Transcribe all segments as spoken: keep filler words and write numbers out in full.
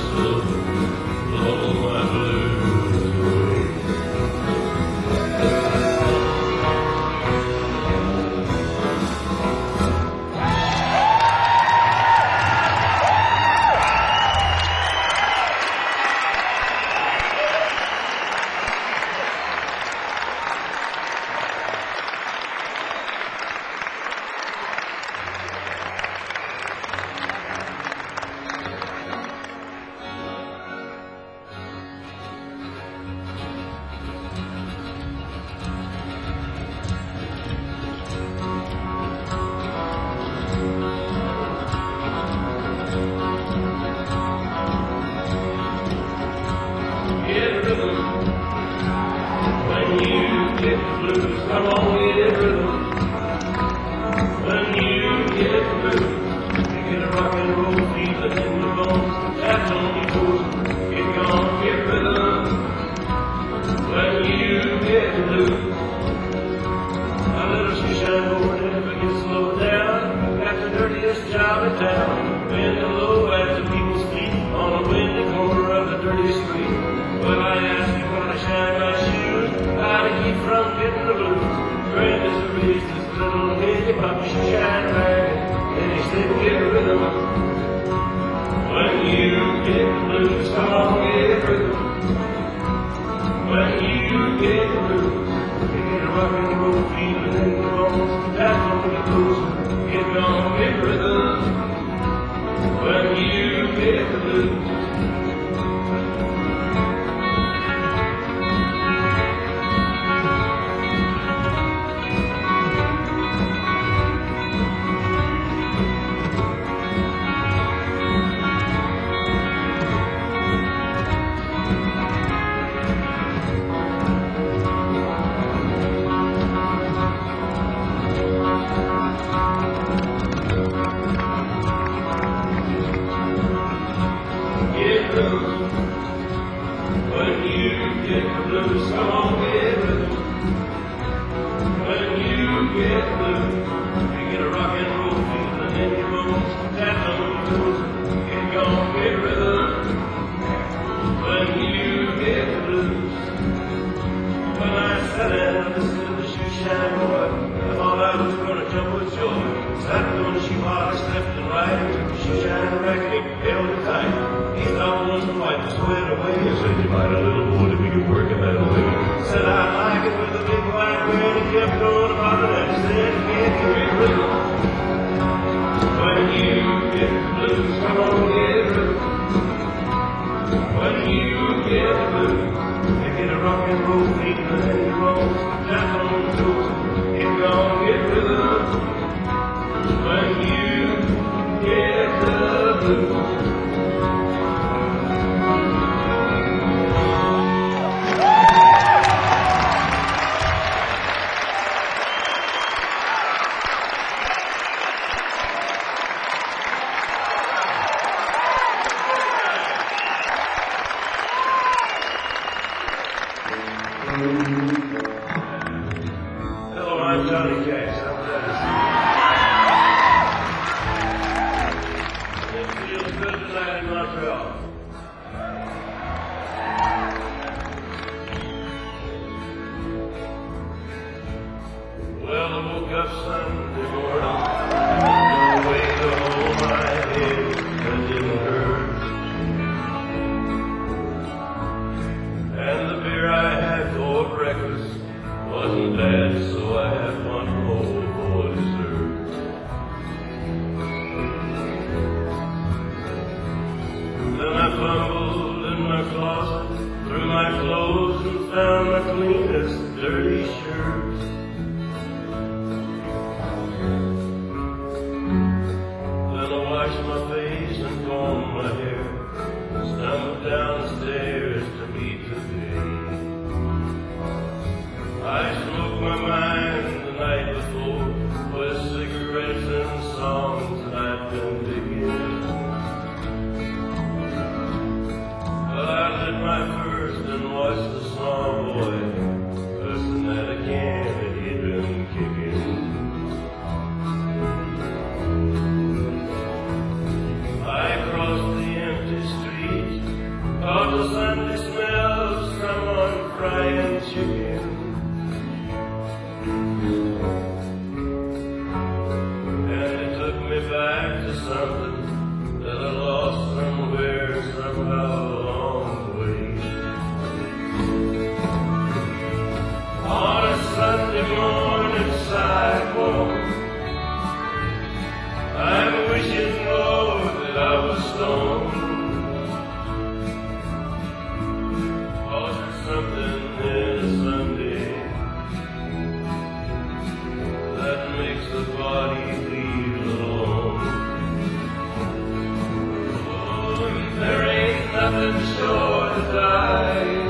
whistle, blow my blues away. Get the blues, come on, get rhythm. When you get the blues, you get a rock and roll feeling in your bones. That's on your toes, get gone, get rhythm. When you get the blues, a little sunshine board never gets slowed down. Got the dirtiest job in town, bending low at the people's feet on a windy corner of the dirty street. Well, I ask you when I shine my shoes, how to keep from getting the blues. Grand as a reeds, this little hippie puppy should shine right, and he said, get rhythm. When you get the blues, come on, get rhythm. When you get the blues, you get a rock and roll feeling in your bones. That's on your toes, get gone, get rhythm. When you get the blues. When you get the blues, come on, get rhythm. When you get the blues, you get a rock and roll feeling in your bones. That's on your toes, get gone, get rhythm. When you get the blues. When I sat down and listened to the shoe shine boy, I thought I was gonna jump with joy. Sat on the shoe polish left and right, took the shoe shine racket, held it tight. He stopped once to wipe the sweat away. He said, you might a little boy to be working that way. Said, I like it with a big white beard. He kept going about it and said, you can't get rhythm. When you get the blues, come on, get rhythm. When you get the blues, you get a rock and roll feeling in your bones. That's on the toes, get gone, get rhythm. When you get the blues. Hello, I'm Johnny Cash. It feels good tonight in Montreal. Well, I woke up Sunday morning, no way to hold my head that didn't hurt. And the beer I had for breakfast wasn't bad, so I had one more for dessert. Then I fumbled in my closet, through my clothes, and found my cleanest dirty shirt. Then I washed my face and combed my hair, stumbled downstairs to meet the day. I smoked my mind the night before with cigarettes and songs that I'd been digging. Well, I lit my first and watched the small boy cussing that again. the Sunday smell of someone frying chicken. And it took me back to something that I lost somewhere, somehow along the way. On a Sunday morning sidewalk, I'm wishing, Lord, that I was stoned. Oh, there's something in a Sunday that makes the body feel alone. Oh, and there ain't nothing short of dying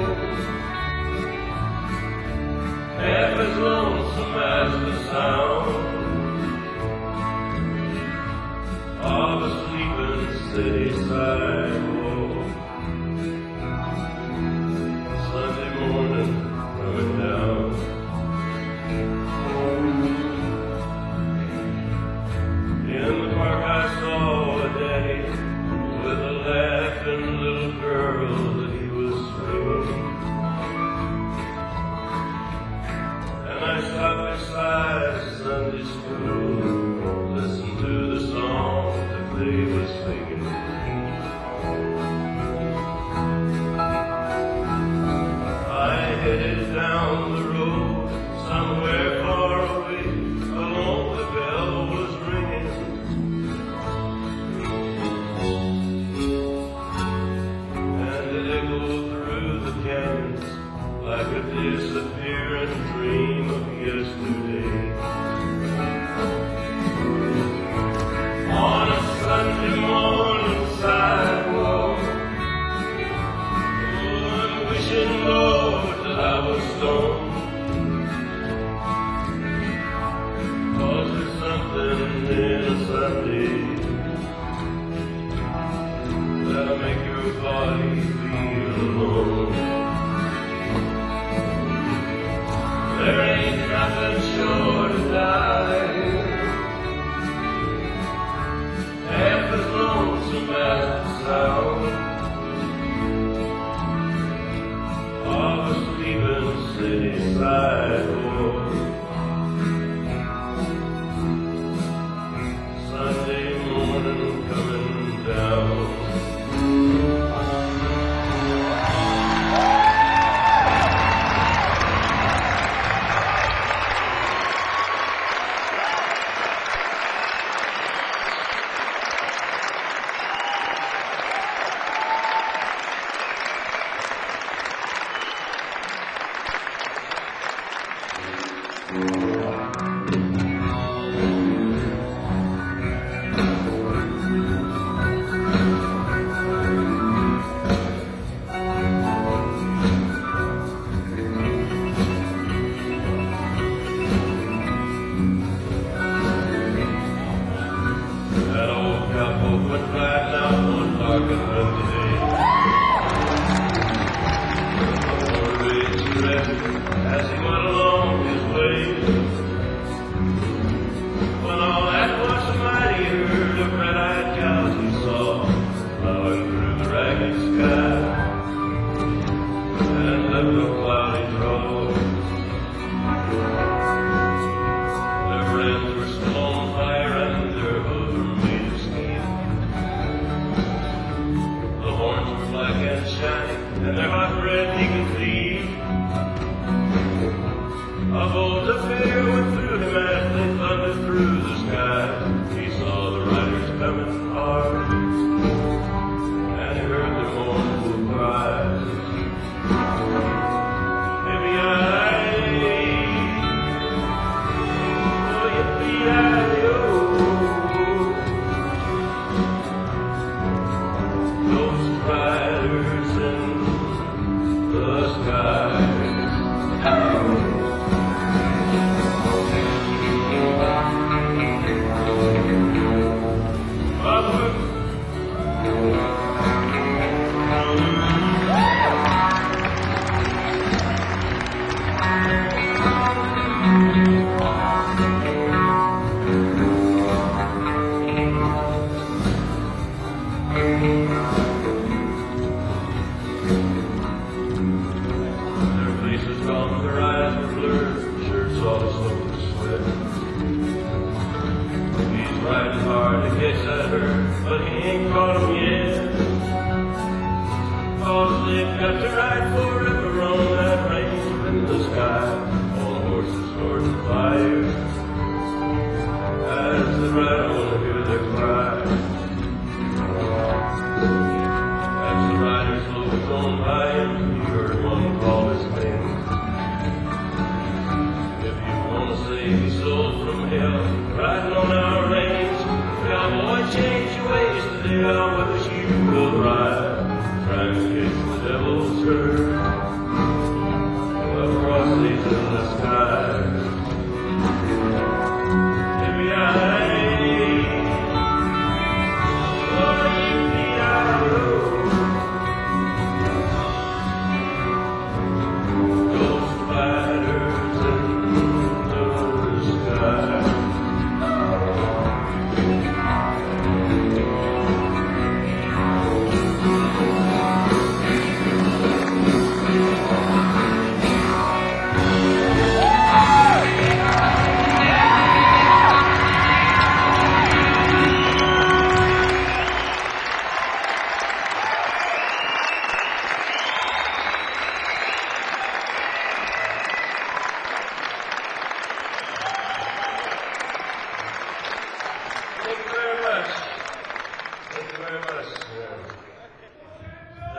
half as lonesome as the sound of a sleeping city sidewalk. Sunday morning coming down. In the park I saw a daddy with a laughing little girl that he was swinging. And I stopped beside Sunday school, listened to the song that they were singing. I headed down the road, somewhere far away, along the bell was ringing. And it echoed through the canyons like a disappearing dream of yesterday. On a Sunday morning sidewalk, oh, I'm wishing, Lord, that I was stoned. 'Cause there's something in a Sunday that'll make your body feel alone. There ain't nothing short of dying half as lonesome as the sound of a sleeping city sidewalk. Sunday morning coming down. That old cowboy went riding out one dark and windy day. On a ridge he rested as he went along his way. When all that was mighty, he heard the red-eyed cows he saw plowing through the ragged sky and left no cloudy draws. Their brands were still on fire and their hooves were made of steel. The horns were black and shiny and their hot red beacon fleet. A bolt of fear went through him as they thundered through the sky. He saw the riders coming hard and he heard their mournful cries. Those riders in the sky.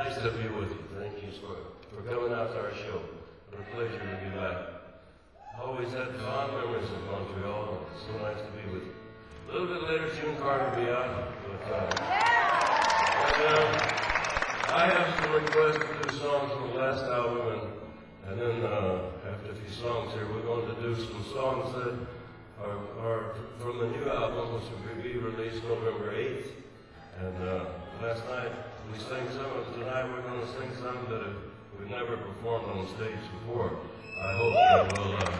Nice to be with you. Thank you for, for coming out to our show. What a pleasure to be back. Always had fond memories of Montreal, and it's so nice to be with you. A little bit later, June Carter will be out, but uh, and, uh, I have some requests to do songs from the last album, and, and then uh, after a few songs here, we're going to do some songs that are, are from the new album, which will be released November eighth. And uh, last night we sang some, and tonight we're going to sing some that have, we've never performed on stage before. I hope that will uh,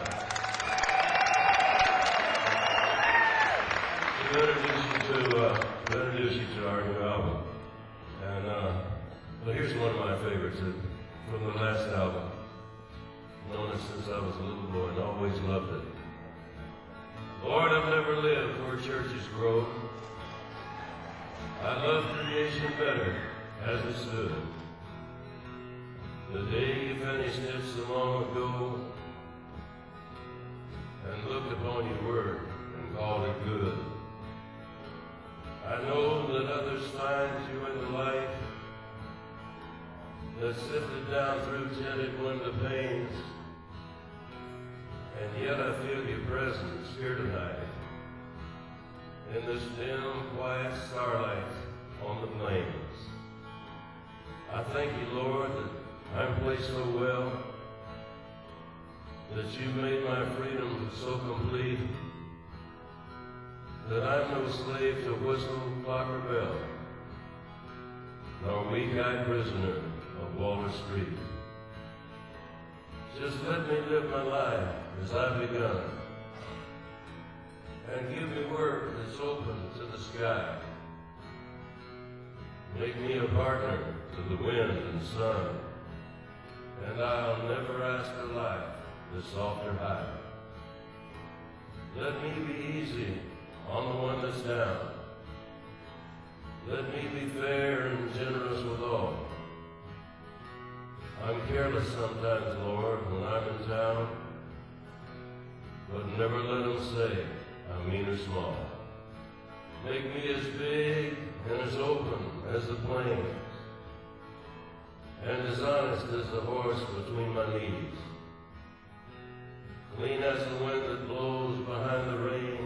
to introduce you to uh, to introduce you to our new album. And uh, well, here's one of my favorites uh, from the last album. Known it since I was a little boy and always loved it. Lord, I've never lived where churches grow. I love creation better as it stood. The day you finished it so long ago, and looked upon your word and called it good. I know that others find you in the light that sifted down through tinted window panes, and yet I feel your presence here tonight in this dim, quiet starlight on the plains. I thank you, Lord, that I'm placed so well, that you made my freedom so complete, that I'm no slave to whistle, clock, or bell, nor weak-eyed prisoner of Waller Street. Just let me live my life as I've begun, and give me work that's open to the sky. Make me a partner to the wind and sun, and I'll never ask for life that's soft or high. Let me be easy on the one that's down. Let me be fair and generous with all. I'm careless sometimes, Lord, when I'm in town, but never let them say I'm mean or small. Make me as big and as open as the plains, and as honest as the horse between my knees. Clean as the wind that blows behind the rain,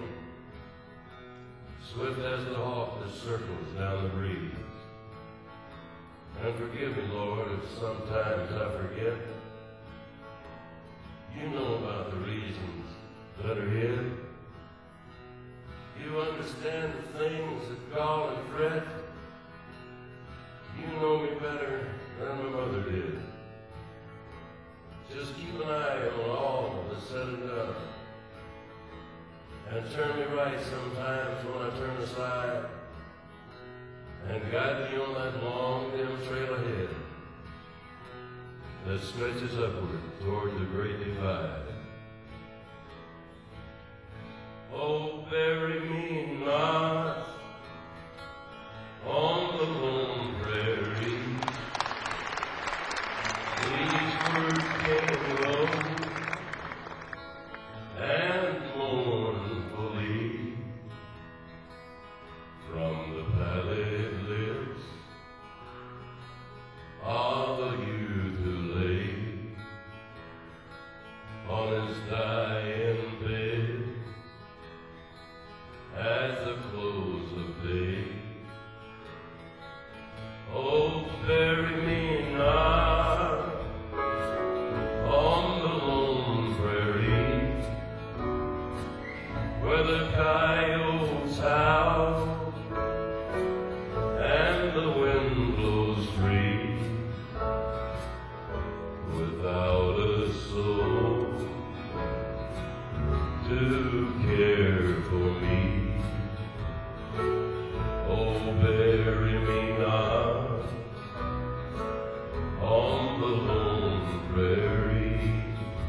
swift as the hawk that circles down the breeze. And forgive me, Lord, if sometimes I forget. You know about the reasons that are hid. You understand the things that gall and fret. You know me better than my mother did. Just keep an eye on all that's said and done, and turn me right sometimes when I turn aside, and guide me on that long, dim trail ahead that stretches upward toward the great divide. Oh, bury me not on the lone prairie. These words came low and mournfully from the pallid lips of a youth who lay on his dying bed at the close of day. Oh, bury me not on the lone prairie, where the coyotes howl and the wind blows free, without a soul to care for me. Oh, bury me not on the lone prairie.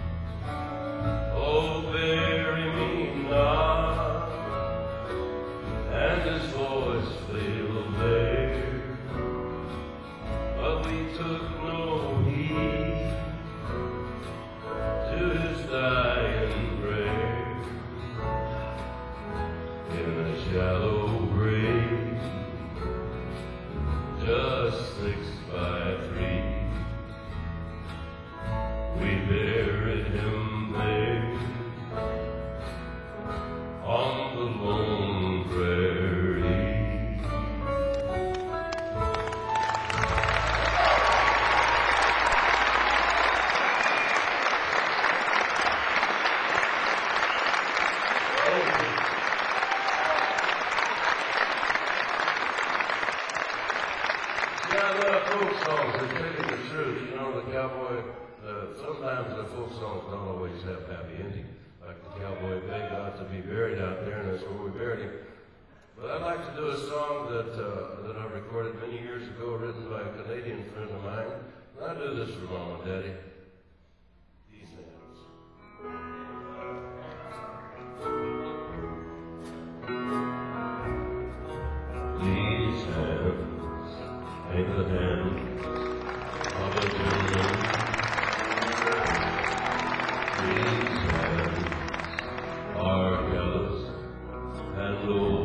Oh, bury me not. And his voice failed there, but we took no heed to his dying prayer in a shallow grave just six by folk songs, they tell you the truth. You know, the cowboy, uh, sometimes the folk songs don't always have happy ending. Like the cowboy begged out to be buried out there, and that's where we buried him. But I'd like to do a song that uh, that I recorded many years ago, written by a Canadian friend of mine. And I do this for Mom and Daddy. These hands. These hands ain't the hands of a gentleman. These hands are callous and low.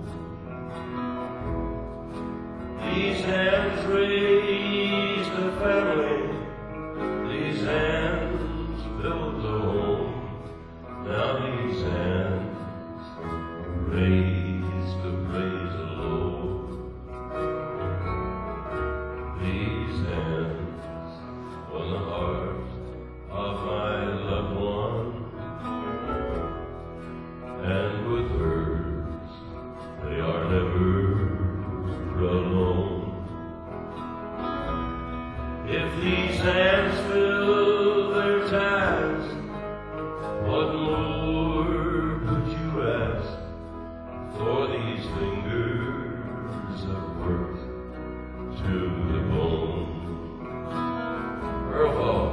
These hands raised a family. These hands built a home. Now these hands raise to praise the Lord. These hands won the heart of my loved one, and with hers they are never alone. If these hands fill their task, what more could you ask? For these fingers have worked to the bone. Earl Hall.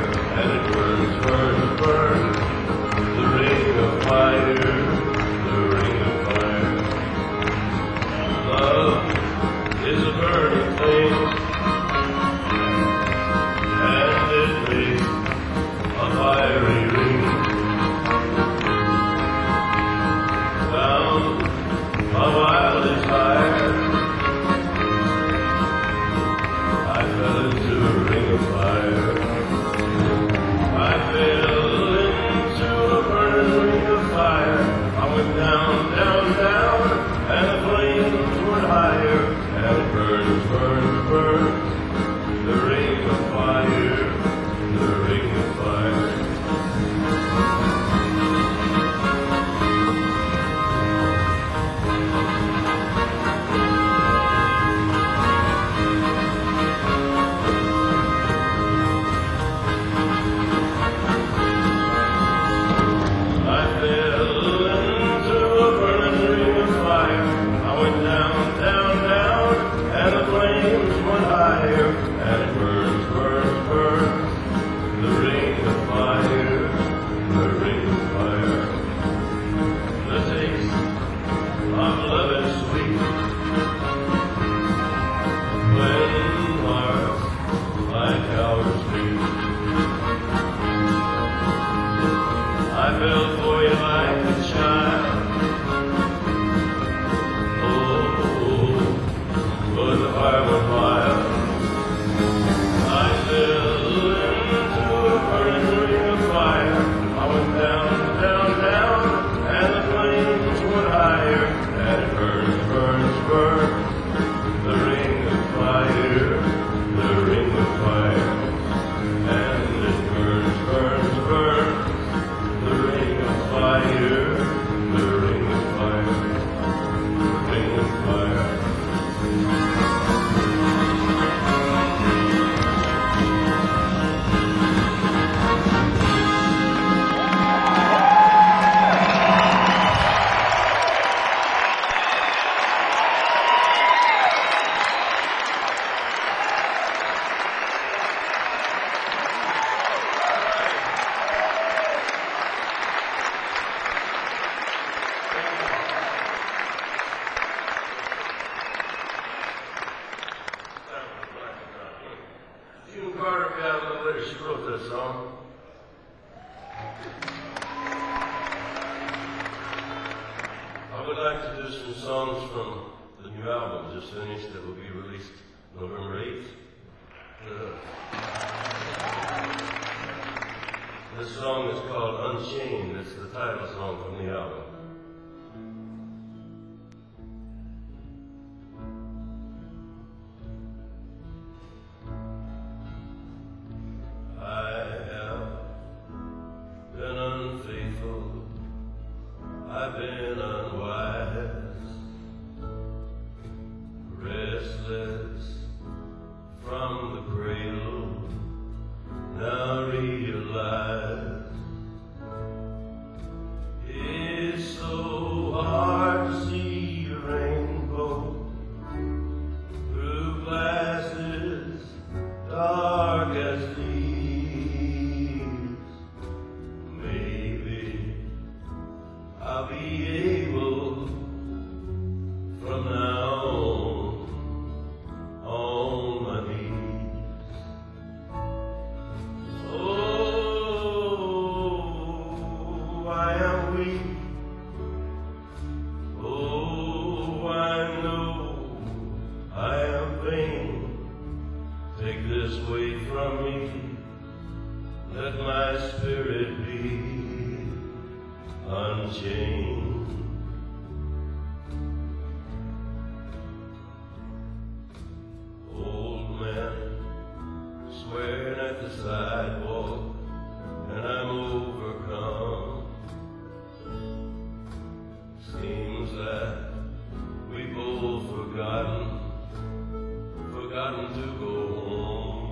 Fire, the The ring of fire, the ring of fire. The taste of love is sweet. When hearts like ours meet, I fell for you like a child. Oh, but the fire went wild. I fell into a burning ring of fire. I went down, down, down, and the flames went higher. And it burns, burns, burns. The ring of fire, the ring of fire. And it burns, burns, burns. The ring of fire, the ring of fire, ring of fire. June Carter got a little later, she wrote that song. I would like to do some songs from the new album just finished that will be released November eighth. Uh, this song is called Unchained. It's the title song from the album. I've been unwise, restless from the cradle, now realize it's so hard to see a rainbow through glasses dark as these. Maybe I'll be able from now on, on my knees. Oh, I am weak. Oh, I know I am vain. Take this weight from me. Let my spirit be unchained. Old man swearing at the sidewalk, and I'm overcome. Seems that we both forgotten, forgotten to go home.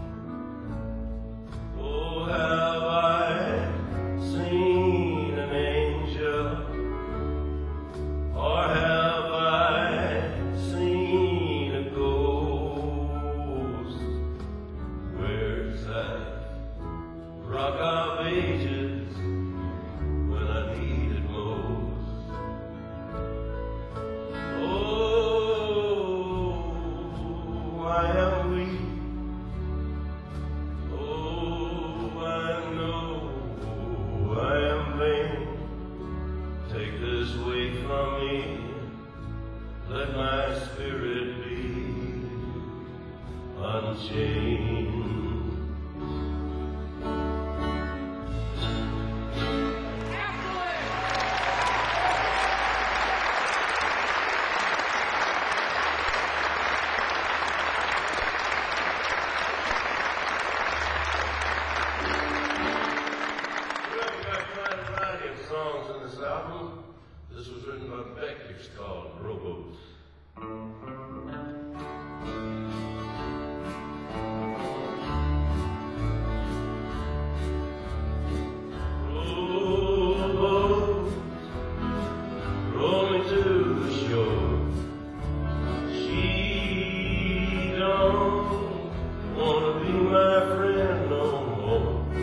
Oh, have I seen an angel, or have I seen a ghost? Where's that rock of ages when I need it most? Oh, I am weak. Take this weight from me, let my spirit be unchained. Songs in this album. This was written by Beck. It's called Rowboats. Rowboats, roll me to the shore. She don't wanna be my friend no more.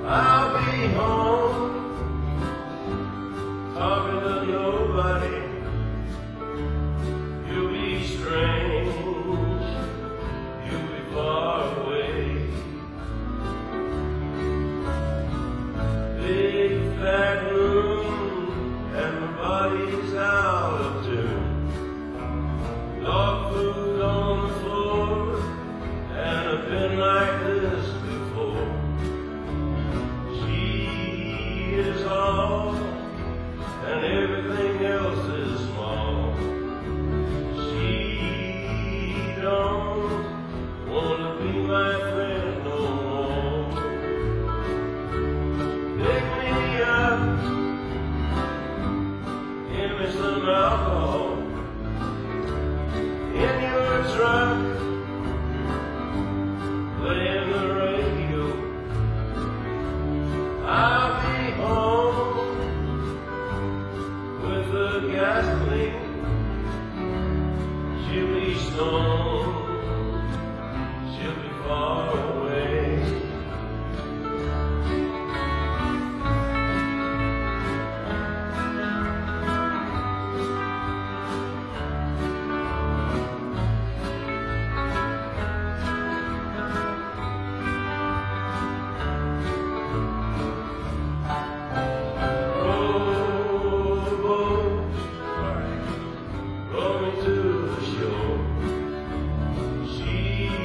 I'll be home, talking to nobody. You'll be strange, you'll be far away. Big fat room, and my body's out of tune. Dog food on the floor, and I've been like this before. She is all, and everything else is small. She don't wanna be my friend no more. Pick me up, give me some alcohol in your truck, playing the radio. I'll be home with the gasoline. She'll be stoned, she'll be far away. Rowboat, row me to the shore. She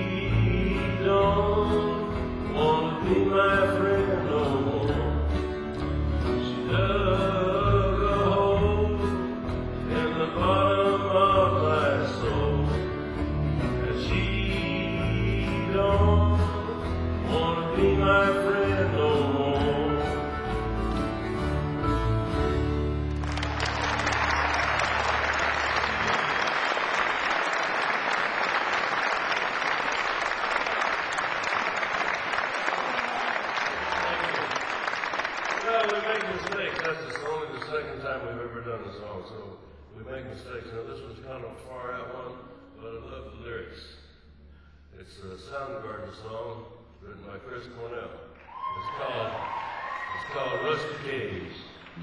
don't wanna be my friend no more. She dug a hole in the bottom of my soul, and she don't wanna be my friend no more. Well, we make mistakes. That's just only the second time we've ever done the song, so we make mistakes. Now, this was kind of a far out one, but I love the lyrics. It's a Soundgarden song written by Chris Cornell. It's called, it's called Rusty Cage.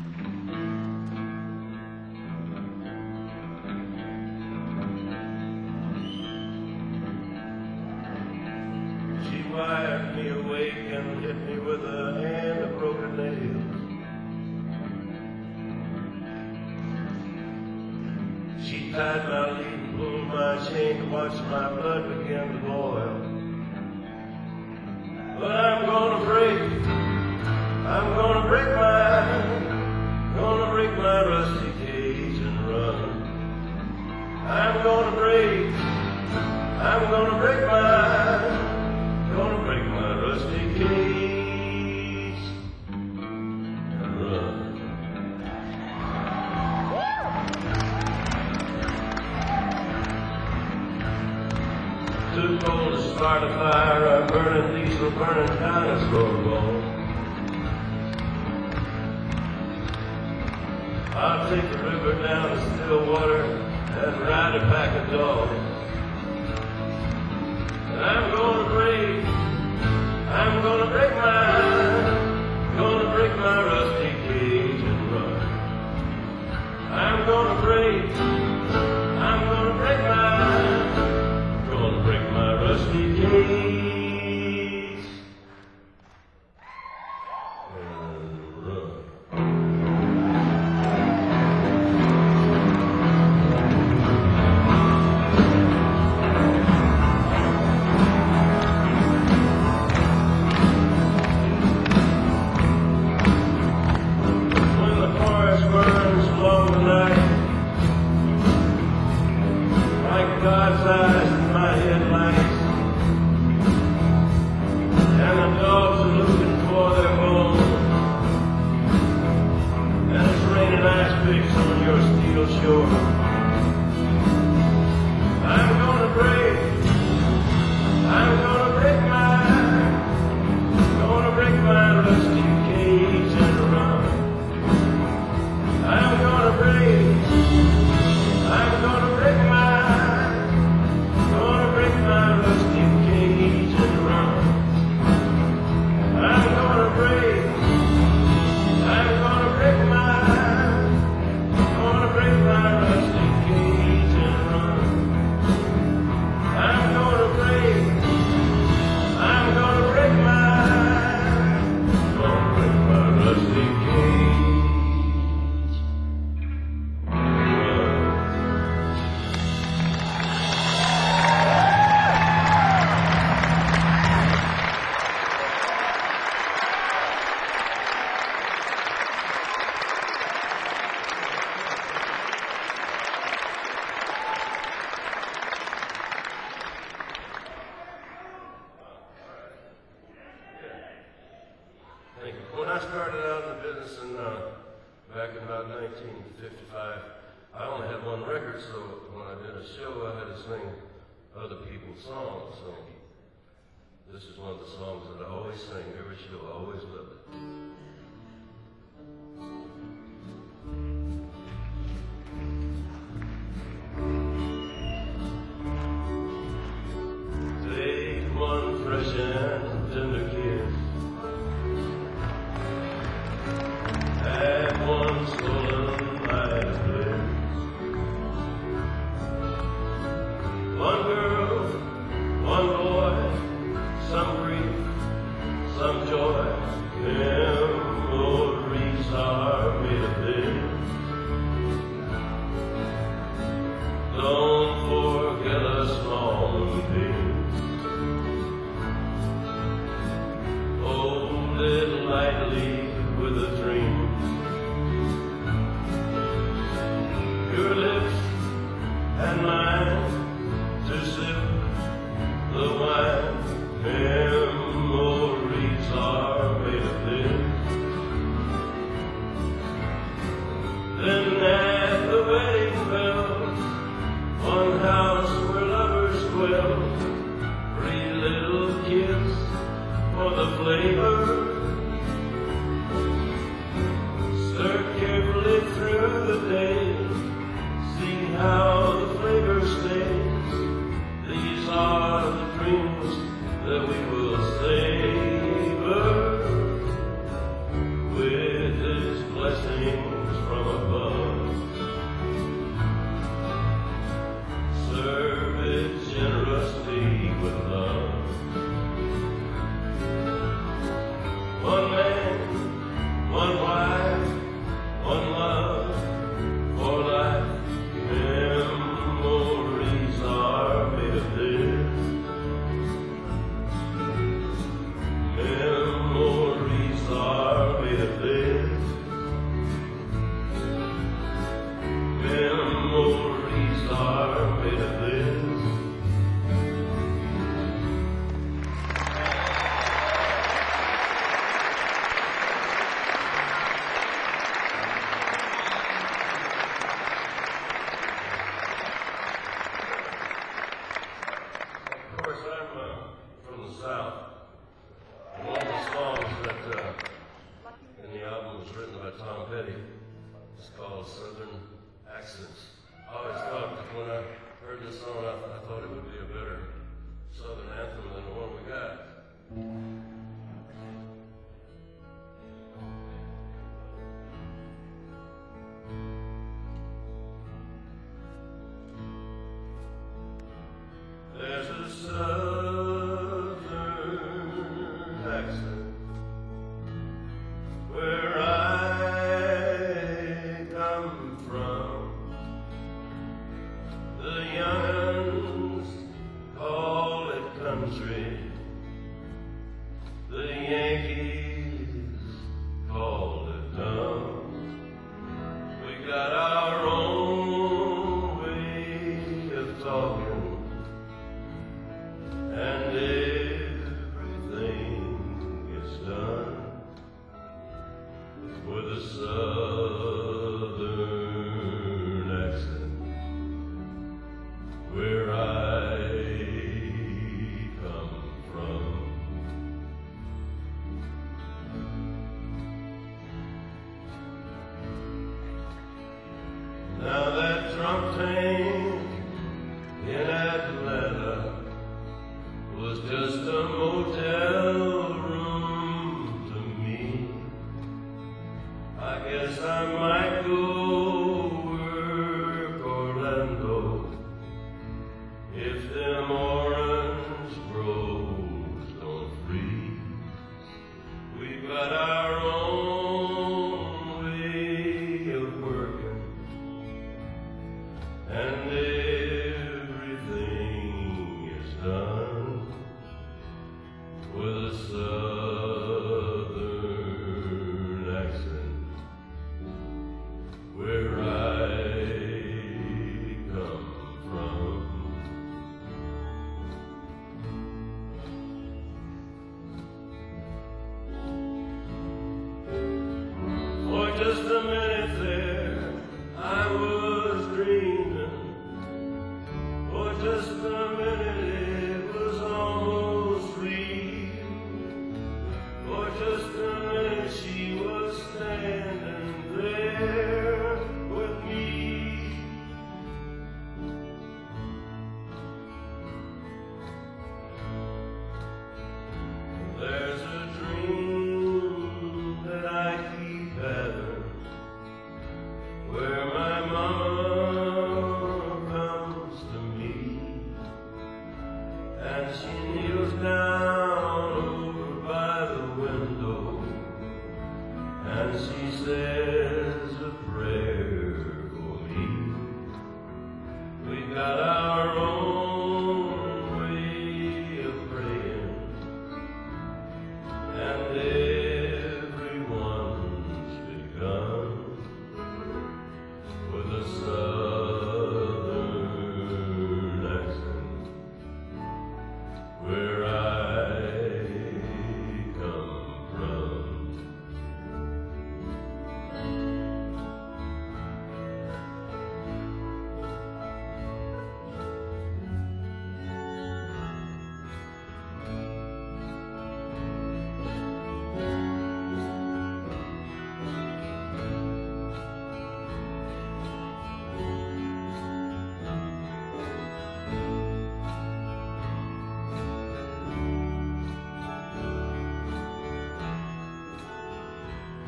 She wired me awake and hit me with a hand of broken nails. She tied my lead and pulled my chain to watch my blood begin to boil. But I'm gonna break, I'm gonna break my, gonna break my rusty cage and run. I'm gonna break, I'm gonna break my, gonna break my rusty cage and run. Too cold to start a fire, I'm burning diesel, burning dinosaur bones. I'll take the river down to Stillwater and ride a pack of dogs. And I'm gonna break, I'm gonna break my, gonna break my rusty cage and run. I'm gonna break, I'm gonna break my, gonna break my rusty cage and run. started out in the business in, uh, back in about nineteen fifty-five, I only had one record, so when I did a show, I had to sing other people's songs. So this is one of the songs that I always sing every show. I always loved it. Take one fresh and tender kiss. Add one stolen night of bliss. One girl, one boy, some grief, some joy. Memories are made of this. Don't forget a small thing. Hold it lightly with a dream. Your lips and mine to sip the wine. Memories are made of this. Then at the wedding bells, one house where lovers dwell. Three little kids for the flavor. Stir carefully through the day. See how the flavor stays. These are the dreams that we will savor with His blessings from above. Serve it generously with love. One man, one wife, one love for life. Memories are made of this. Memories are made of this. Memories are made of this. Of course, I'm uh, from the South. One of the songs that uh, in the album was written by Tom Petty. It's called Southern Accents. I always thought that when I heard this song, I, I thought it would be a better Southern anthem than the one we got. There's a Southern accent where I come from. The young'uns call it country. The Yankees call it dumb. We got our own way of talking, and everything gets done with a Southern accent where I come from. Now that Trump tank in Atlanta was just a motel room to me. I guess I might go work Orlando if them orange groves don't freeze. We've got our own way of working, and everything is done with a Southern accent where I come from.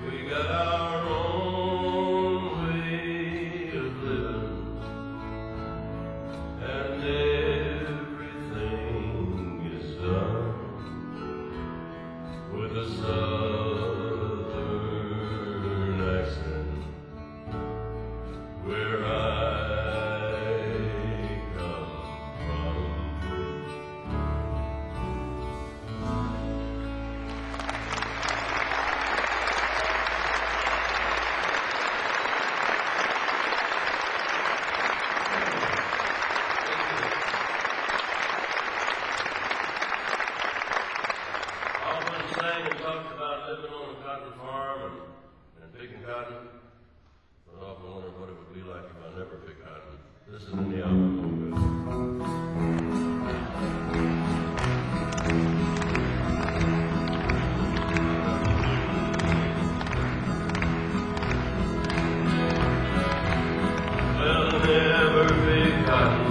We got our own way of living, and everything is done with a southern accent. Where I come from. I often sang and talked about living on a cotton farm and, and picking cotton. I often wondered what it would be like if I never picked cotton. This is in the album. Well, I never picked cotton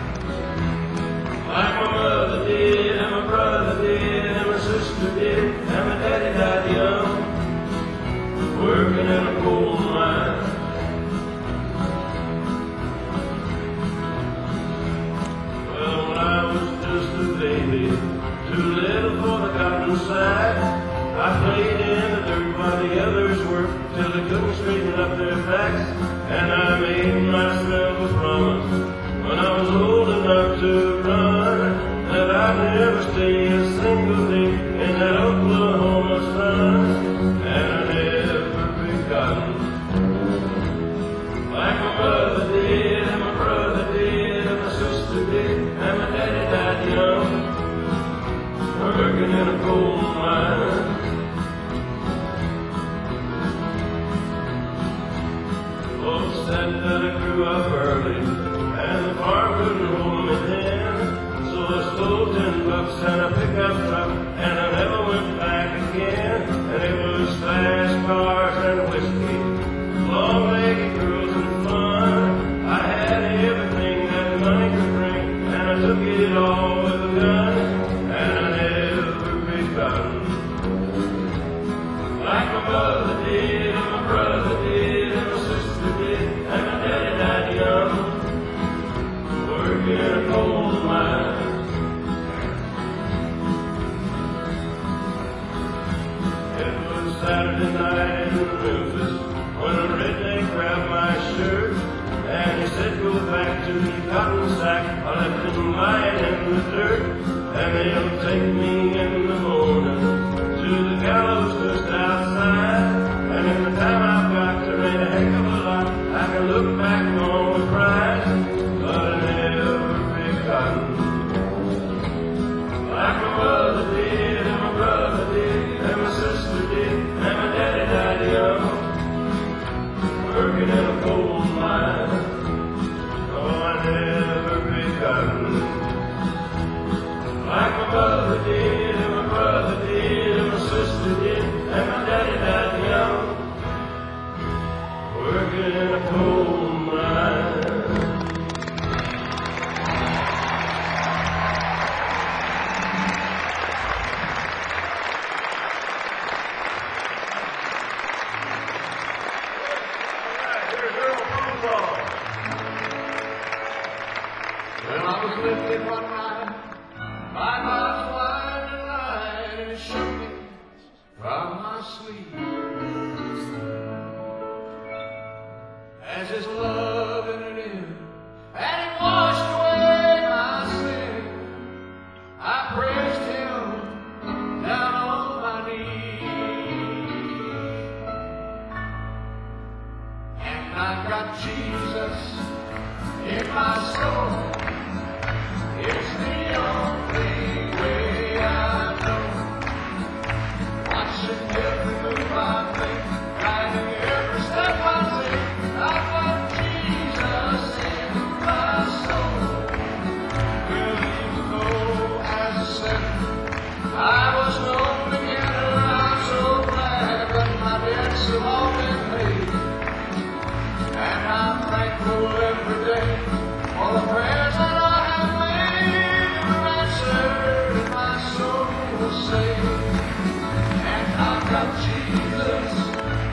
like my mother did, and my brother did, and my sister did, and my daddy died young, working in a coal mine. Too little for the cotton sack. I played in the dirt while the others worked till they couldn't straighten up their backs. And I made myself a promise when I was old enough to run that I'd never stay a single day in that Oklahoma sun. And I never picked cotton like my mother did, and my brother did, and my sister did, and my daddy died young, working in a coal mine. Folks said that I grew up early, and the farm couldn't hold me then. So I stole ten bucks and a pickup truck, and I never went back again. And it was fast cars and whiskey, long-legged girls and fun. I had everything that money could bring, and I took it all with a gun. And I never picked cotton like my mother did, and my brother did, and my sister did, and my daddy died young, working in a coal mine. It was Saturday night in Memphis when a redneck grabbed my shirt, and he said, "Go back to your cotton sack, I left it lying in the dirt, and they'll take me in the morning to the gallows just outside. And in the time I've got to make a heck of a lot, I can look back on with pride, but I never picked cotton like my mother did, and my brother did, and my sister did, and my daddy died young, working in a coal mine. Oh, I never picked cotton like my mother did, and my brother did, and my sister did, and my daddy died young, working in a coal mine. Well, I was lifted one night by God's blinding light, and it shook me from my sleep. As His love entered in, and it washed away my sin, I praised Him down on my knees. And I've got Jesus in my soul. It's the only way I know. Watching every move I make, guiding every step I take. I've got Jesus in my soul. Well, even though, as I said, I was no beginner, I'm so glad that my debts have all been paid. And I'm thankful every day for the prayers that I have made were answered and my soul was saved. And I've got Jesus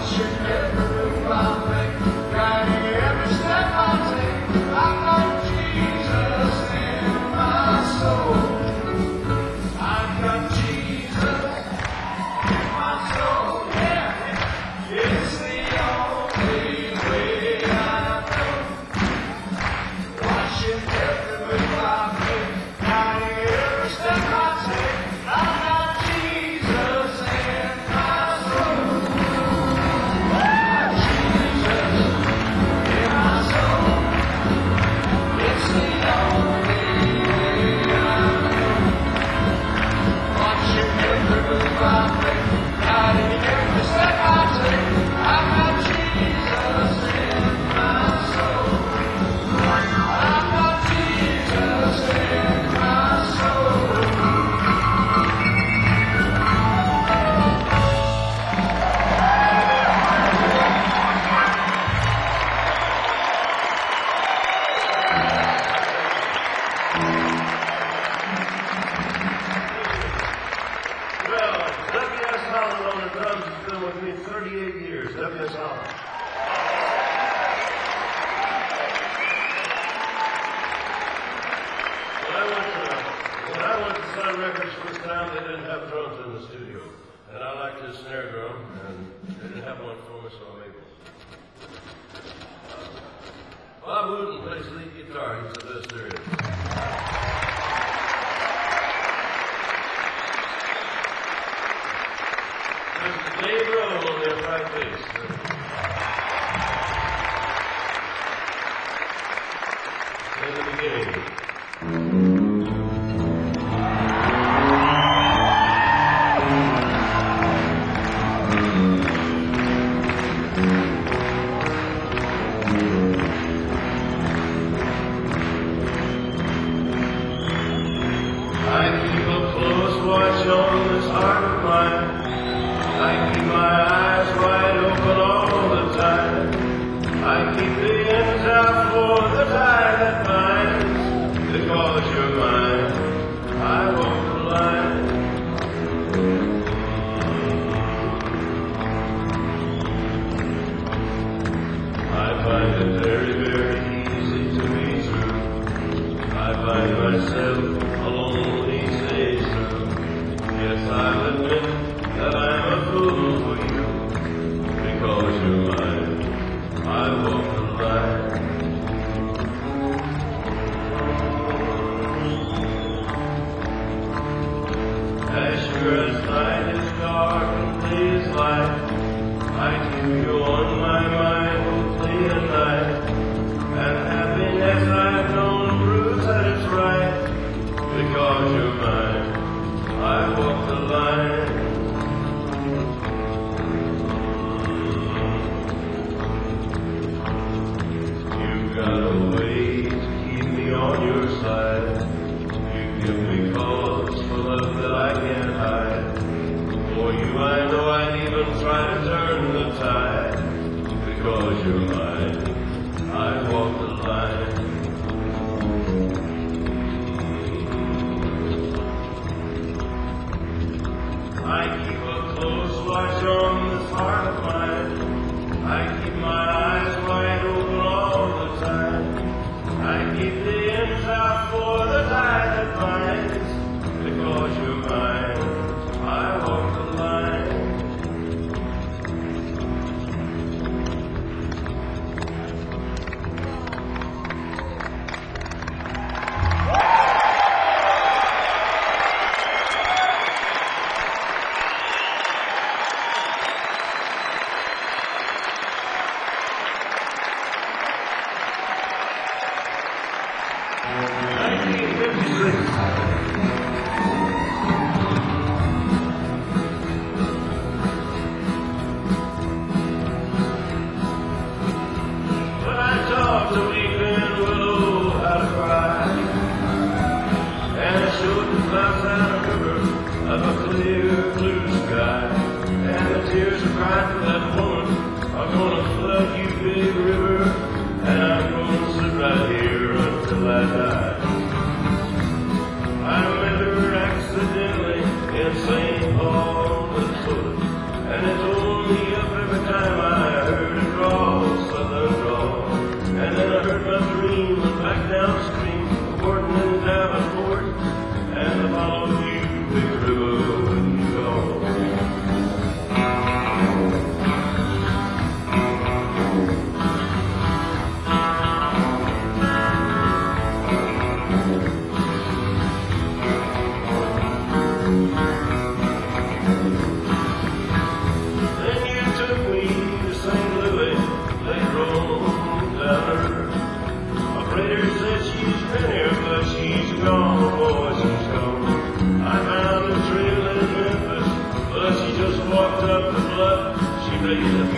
I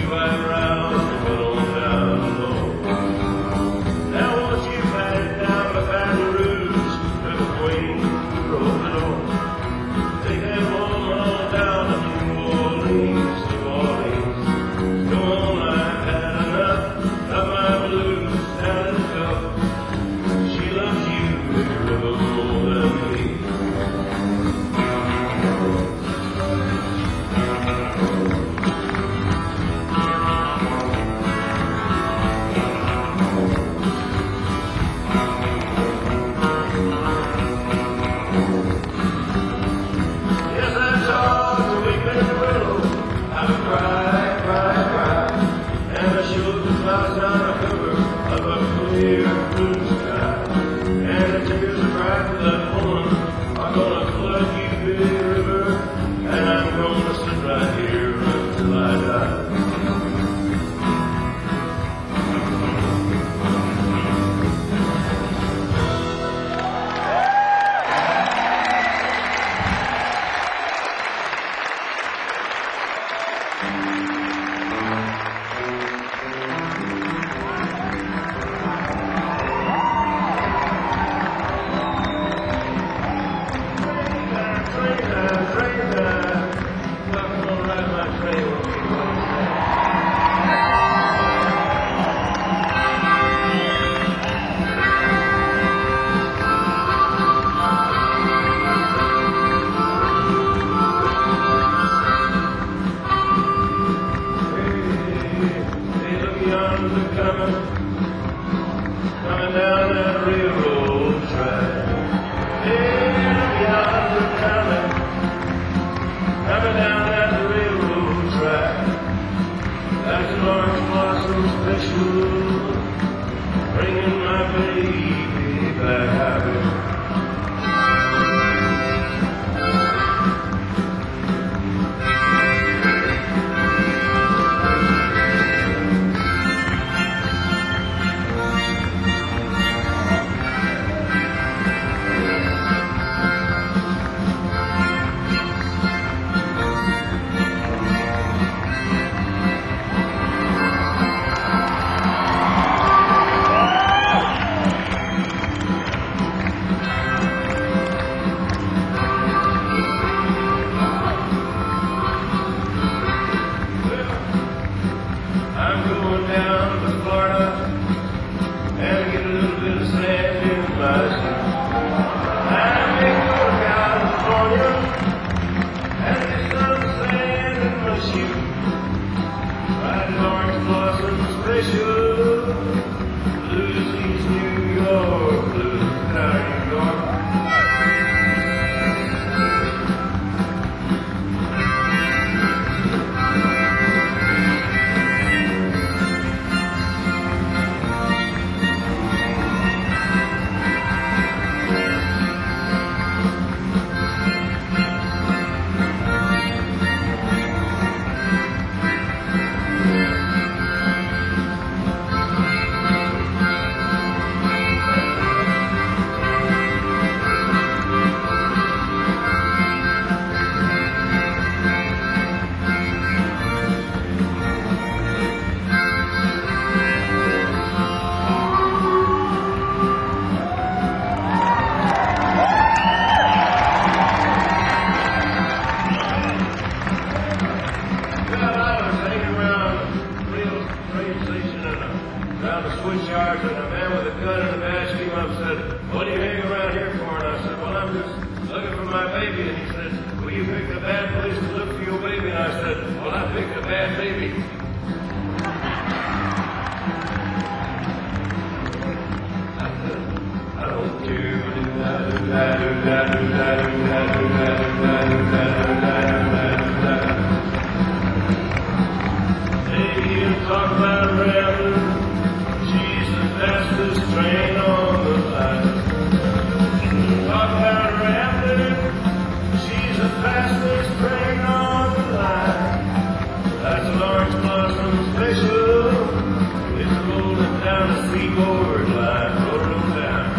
right round and put on down low. Now once you've had it down to Baton Rouge, to the Queen, to open door, take that woman on down to New Orleans, New Orleans. Go on, I've had enough of my blues down in the Gulf. She loves you every river more than me. Yes, I saw the weeping willow. I would cry, cry, cry, and I showed the clouds on the cover of a clear blue sky. And the tears of cry for that woman are gonna flood you, big river, and I'm gonna sit right here until I die. Train time, train time. Well, come on, ride my train with me. What do you say? Hey, look yonder coming, coming down that railroad track. Hey, look yonder coming, coming down that railroad track. That's an orange blossom special, bringing my baby back. I'm going down to Florida and get a little bit of sand in my shoes. I may go to California and get some sand in my shoes. Ride an orange blossom special, blues East New York, blues down New York. Yards and a man with a gun in the back came up and said, "What are you hanging around here for?" And I said, "Well, I'm just looking for my baby." And he said, "Well, you picked a bad place to look for your baby." And I said, "Well, I picked a bad baby." I said, "I don't care." Hey, you talk about rapping. Fastest train on the line. Talk about rambling, she's the fastest train on the line. That's an orange blossom special. It's rolling down the seaboard line, rolling down.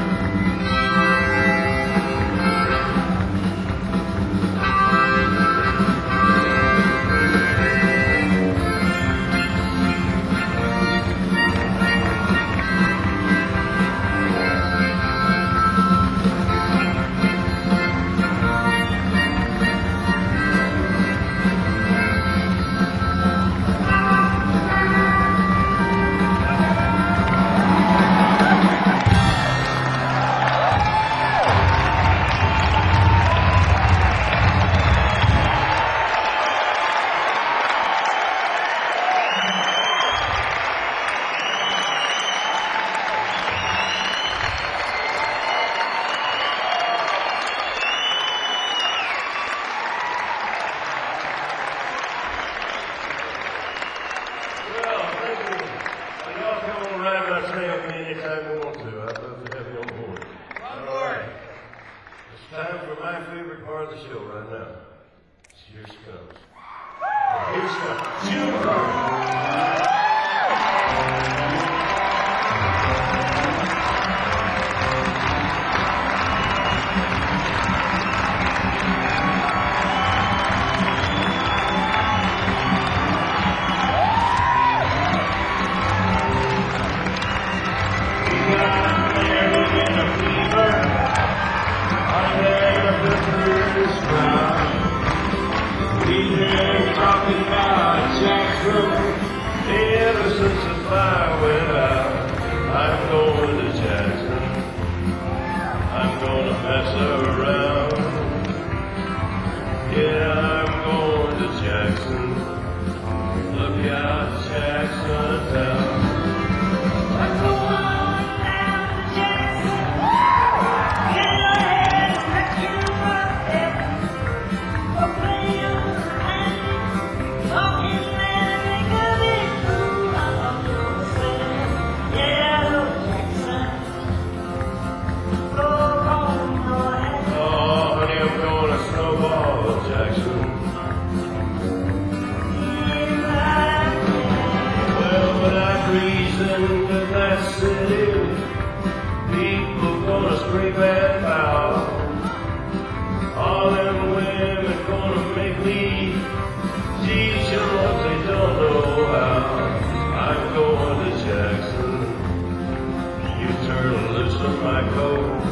reason to that city. People gonna scrape and bow. All them women gonna make me teach them what they don't know how. I'm going to Jackson. You turn loose on my coat.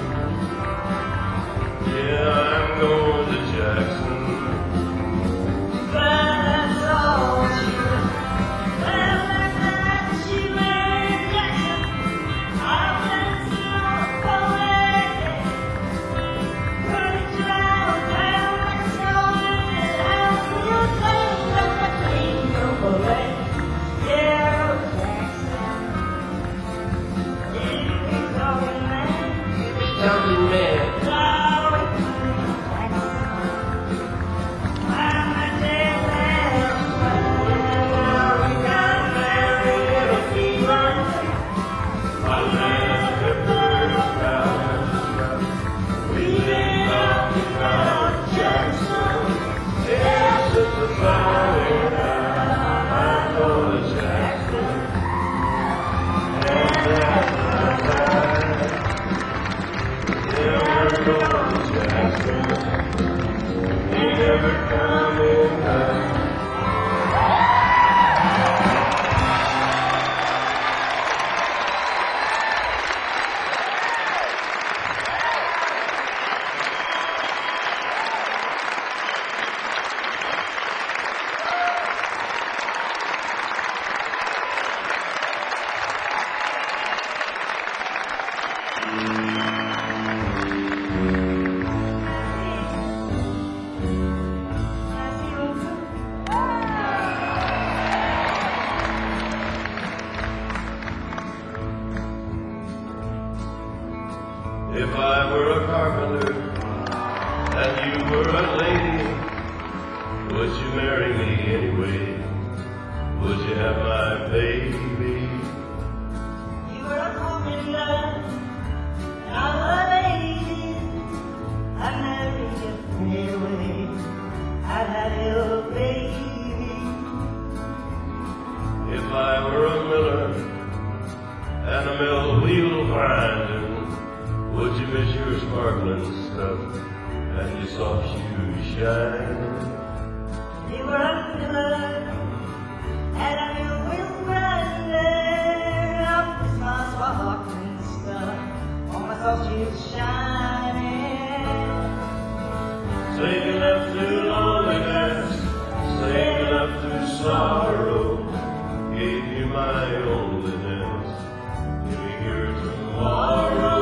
Yeah, I'm going to Jackson. That's all true. Well, that she married Jackson. I went to a poet. Pretty drowned down like stone. And how you think that the queen of the lake? Yeah, Jackson. You be talking man. Talking man. If I were a carpenter and you were a lady, would you marry me anyway? Would you have my baby? You were a carpenter, and I was a lady. I'd marry you anyway. I'd have your baby. If I were a miller and a mill wheel grinding, would you miss your sparkling stuff and your soft shoes shine? You were a miller, and I knew wheel grinder. I'll miss my sparkling stuff, all my soft shoes shining. Singing up through loneliness, singing up through sorrow, gave you my loneliness, give me your tomorrow.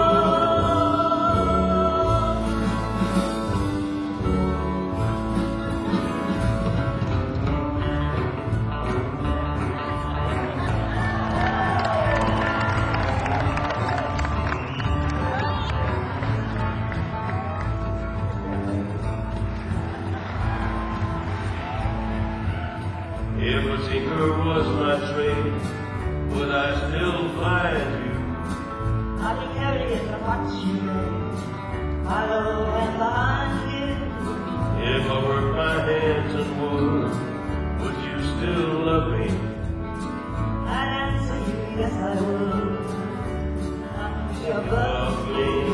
If a tinker was my trade, would I still find you? I'll be carrying the watch you made, follow and behind you. If I worked my hands in wood, would you still love me? I'd answer you, yes I would. I'm sure, but Love me.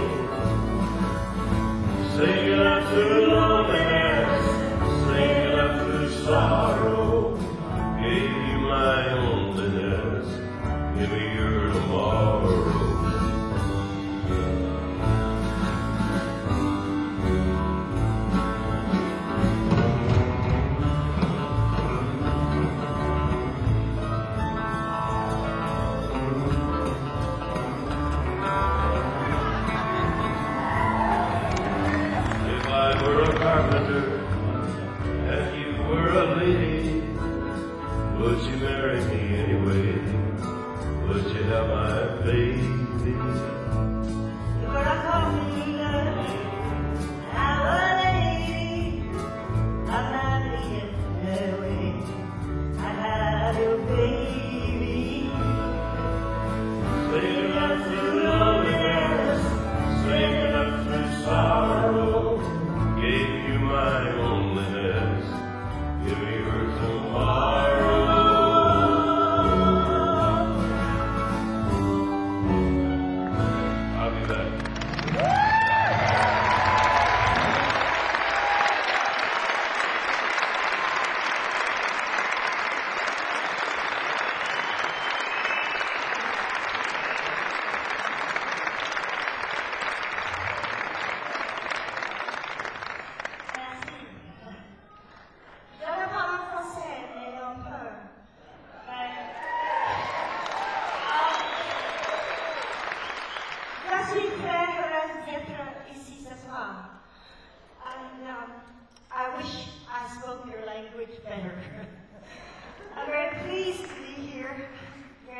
Singing up through loneliness, singing up through sorrow, gave you my loneliness, give me your tomorrow. If I were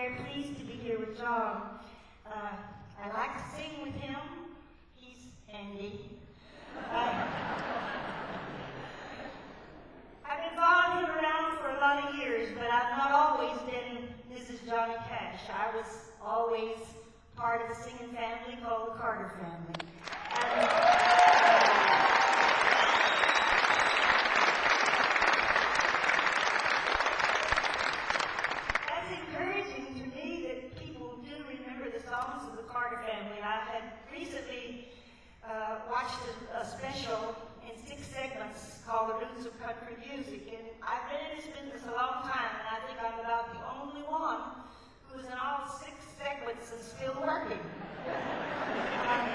very pleased to be here with John. Uh, I like to sing with him. He's handy. Uh, I've been following him around for a lot of years, but I've not always been Missus Johnny Cash. I was always part of a singing family called the Carter family. And, that's encouraging to me that people do remember the songs of the Carter family. I had recently uh, watched a, a special in six segments called The Roots of Country Music, and I've been in this business a long time, and I think I'm about the only one who's in all six segments and still working. um,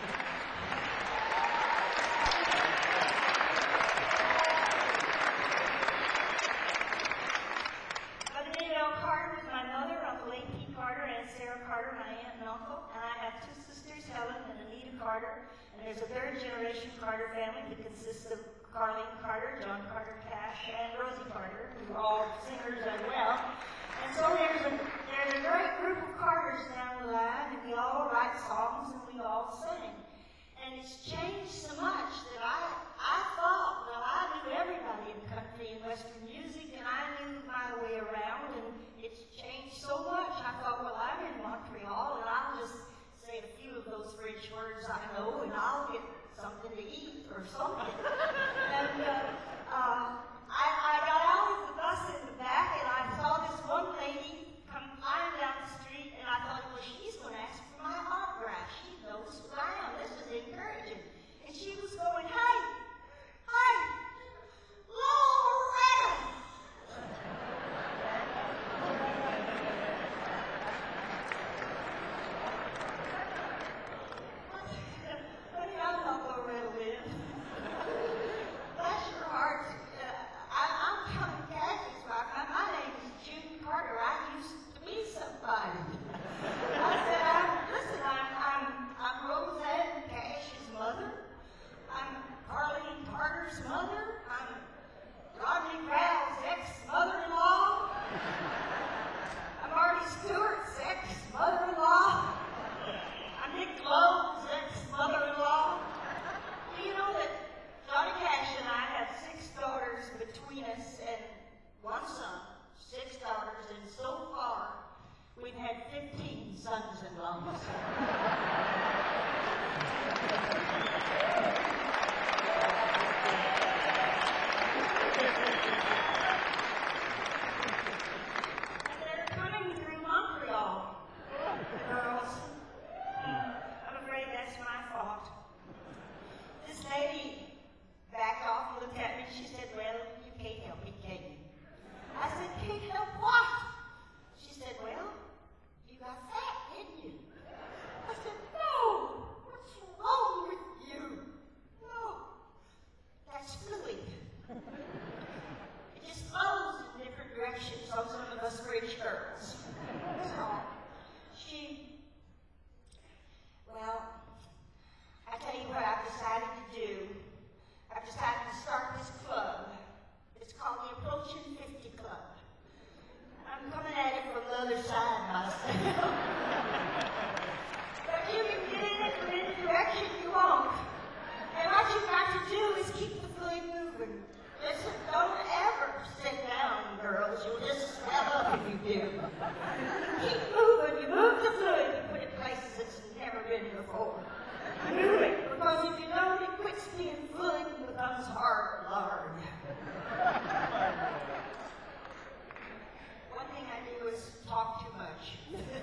Mother Maybelle Carter was my mother, Uncle A P Carter, and Sarah Carter, my aunt and uncle, and I have two sisters, Helen and Anita Carter, and there's a third generation Carter family that consists of Carlene Carter, John Carter Cash, and Rosie Carter, who are all singers as well. And so there's a, there's a great group of Carters down the line, and we all write songs and we all sing. And it's changed so much that I, I thought, well, I knew everybody in country and Western music, and I knew my way around, and it's changed so much. I thought, well, I'm in Montreal, and I'll just say a few of those French words I know, and I'll get something to eat or something. and uh, uh, I, I got out of the bus in the back, and I saw this one lady come flying down the street, and I thought, well, she's going to ask for my autograph. She knows who I am. This is encouraging. And she was going, hey, hey, Loretta. Honey, I'm not Loretta Lynn. Bless your heart. Uh, I, I'm Johnny Cash's wife. My, my name is Judy Carter. I used to be somebody. I said, I'm, listen, I'm, I'm, I'm Roseanne Cash's mother. I'm Carlene Carter's mother. I'm Rodney Crowell's ex-mother-in-law. I'm Marty Stewart's ex-mother-in-law. I'm Nick Lowe's ex-mother-in-law. Do you know that Johnny Cash and I have six daughters between us and one son, six daughters, and so far we've had fifteen sons-in-laws. And they're coming through Montreal, girls. I'm afraid that's my fault. This lady backed off and looked at me and she said, well, you can't help it, can you? I said, can't help what? She said, well, you got fat, didn't you? I said, no, what's wrong with you? No, that's fluid. It just flows in different directions on some of us rich girls. So, she, well, I tell you what I've decided to do. I've decided to start this club. It's called the Approaching fifty Club. I'm coming at it from the other side myself. But you can get in it from any direction you want. And what you've got to do is keep the fluid moving. Listen, don't ever sit down, girls. You'll just swell up if you do. Keep moving. You move the fluid. You put it places it's never been before. Move it, because if you don't, it quits being fluid and becomes hard lard. One thing I do is talk too much.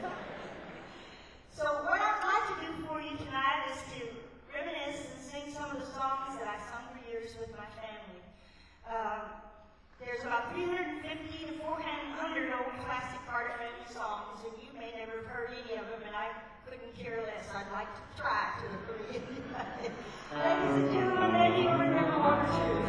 So what I'd like to do for you tonight is to reminisce and sing some of the songs that I sung for years with my family. Uh, there's about three hundred fifty to four hundred old classic Carter family songs, and you may never have heard any of them, and I couldn't care less. I'd like to try to agree. Ladies and gentlemen, maybe you'll remember one or two.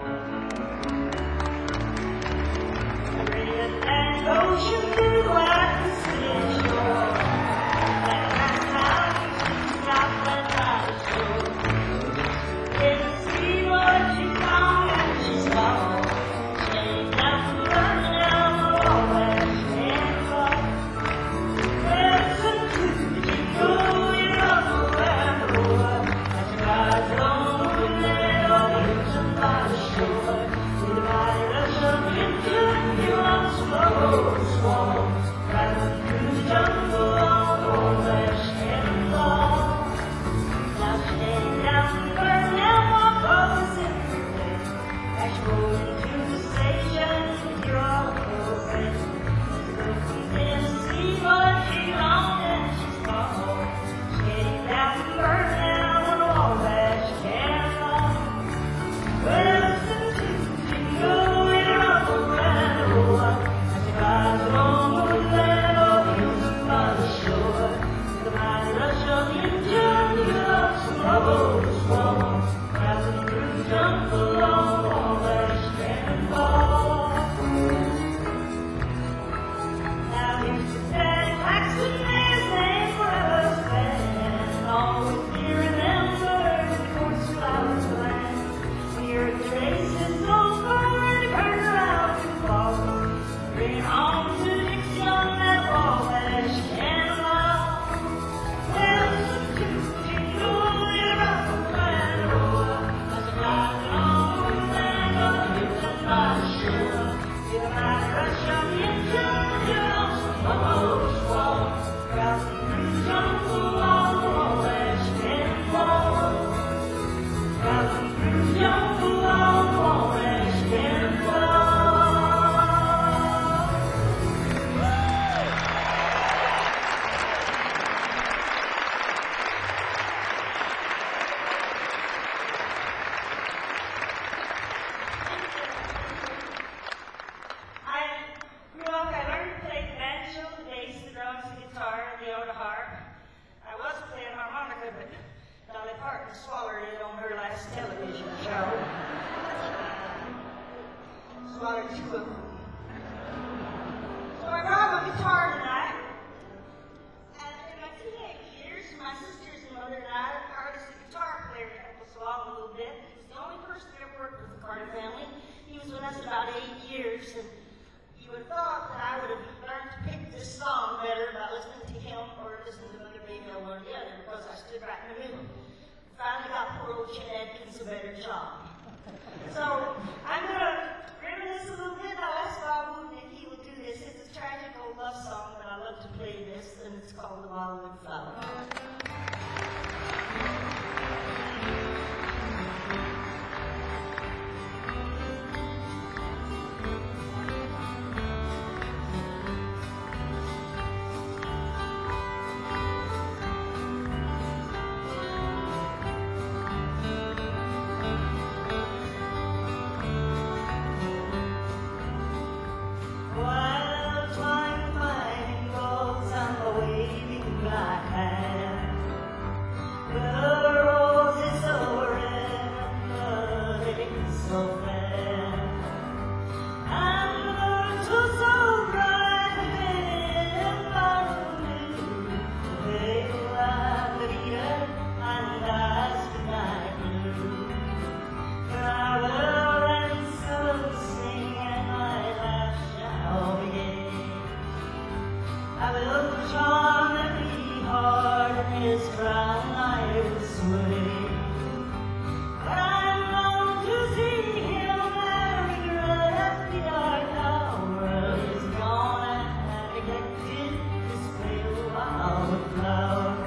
Red and ocean blue at the city shore. And that's how you stop and by the shore. Didn't see what she found and she's gone. She's got some running down the road and she's in the Dolly Parton swallowed it on her last television show. Swallowed two of them. So I brought my guitar tonight. And in my teenage years, my sisters and mother and I hired us a guitar player to help us along a little bit. He's the only person who ever worked with the Carter family. He was with us about eight years, and you would have thought that I would have learned to pick this song better by listening to him or listening to Mother Maybelle, one or the other, because I stood right in the middle. Finally got poor old Chet Atkins a better job. So I'm going to reminisce a little bit. I'll ask Bob Wooten if he will do this. It's a tragic old love song, but I love to play this, and it's called The Wildwood Flower. Wild twine fine goes on the waving black hair. The rose is so red, the lily so fair, and the birds were so bright within my blue. They were clear and as the night blue. Flower and sun sing and my laugh shall begin. I will charm every heart in his crown I will sway. But I long to see him and regret the dark hour is gone and neglected this pale wild flower.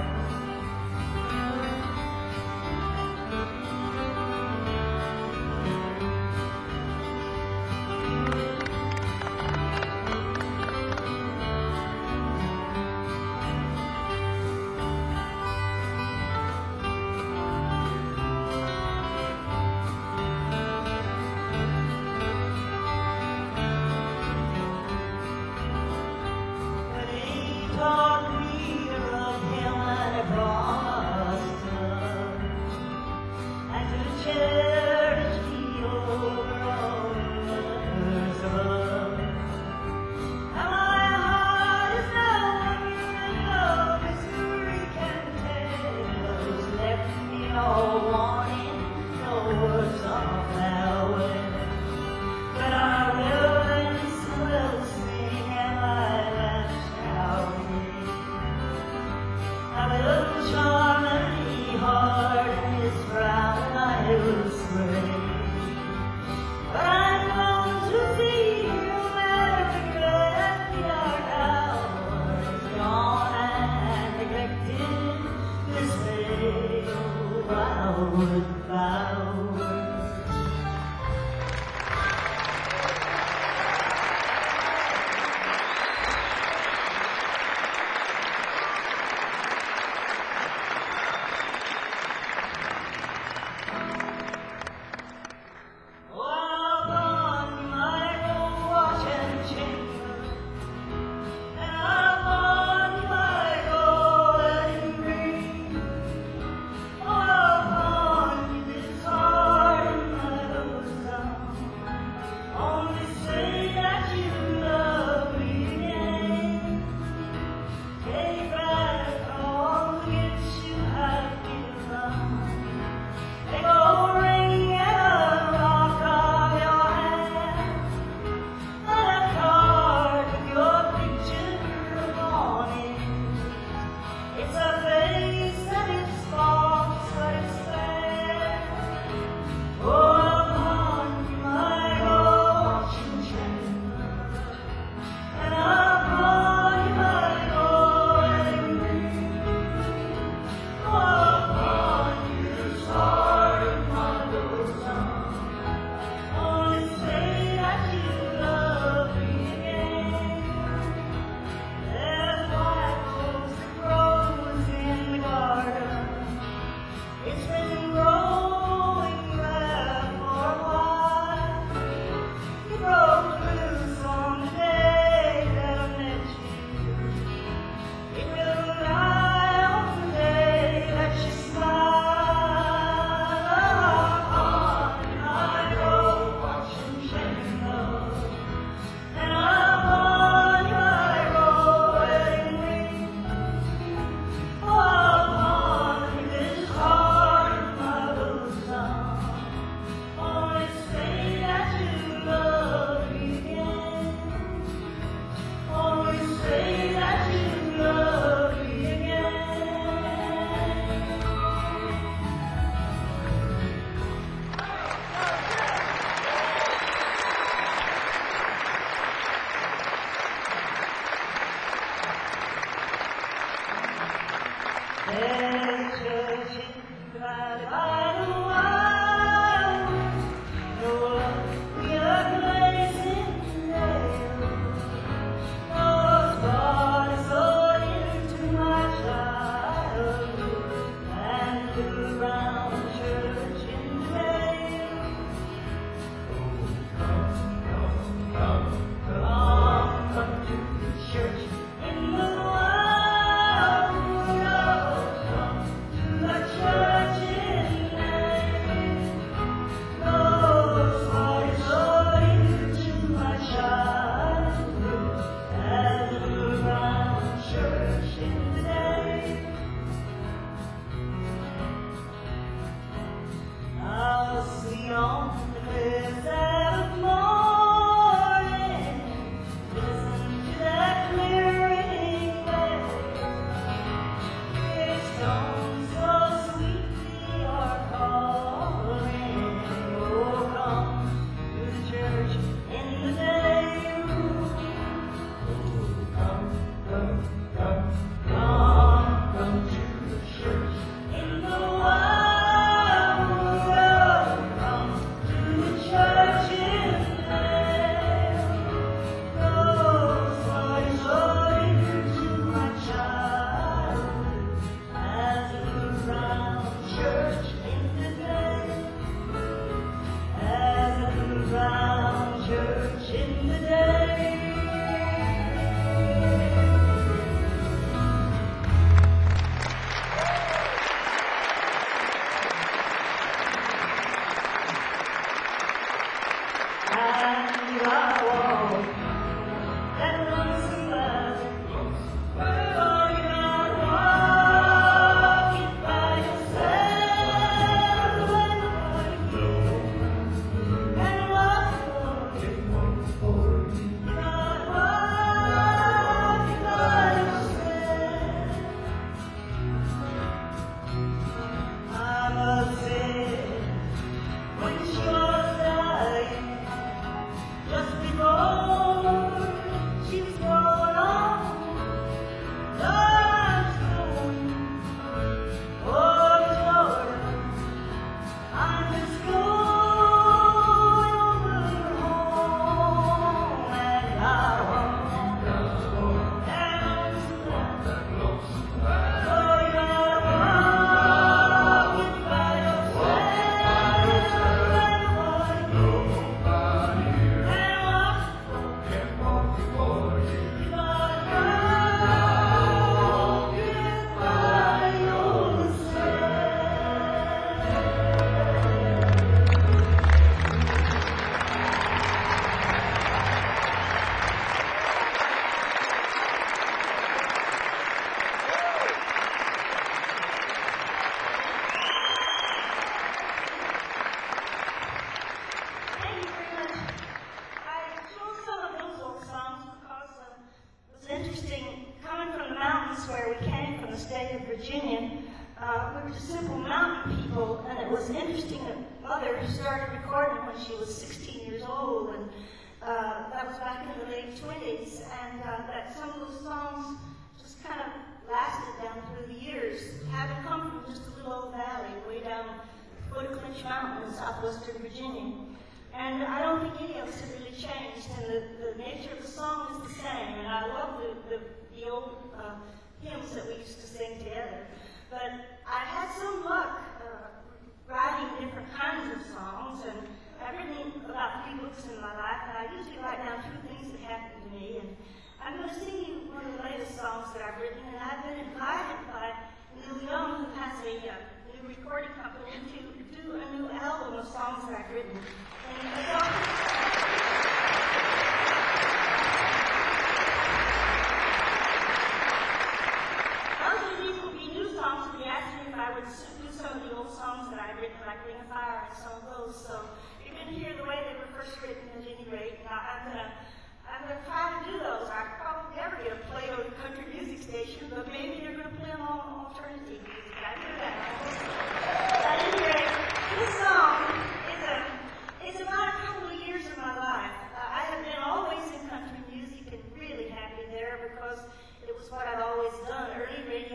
Radio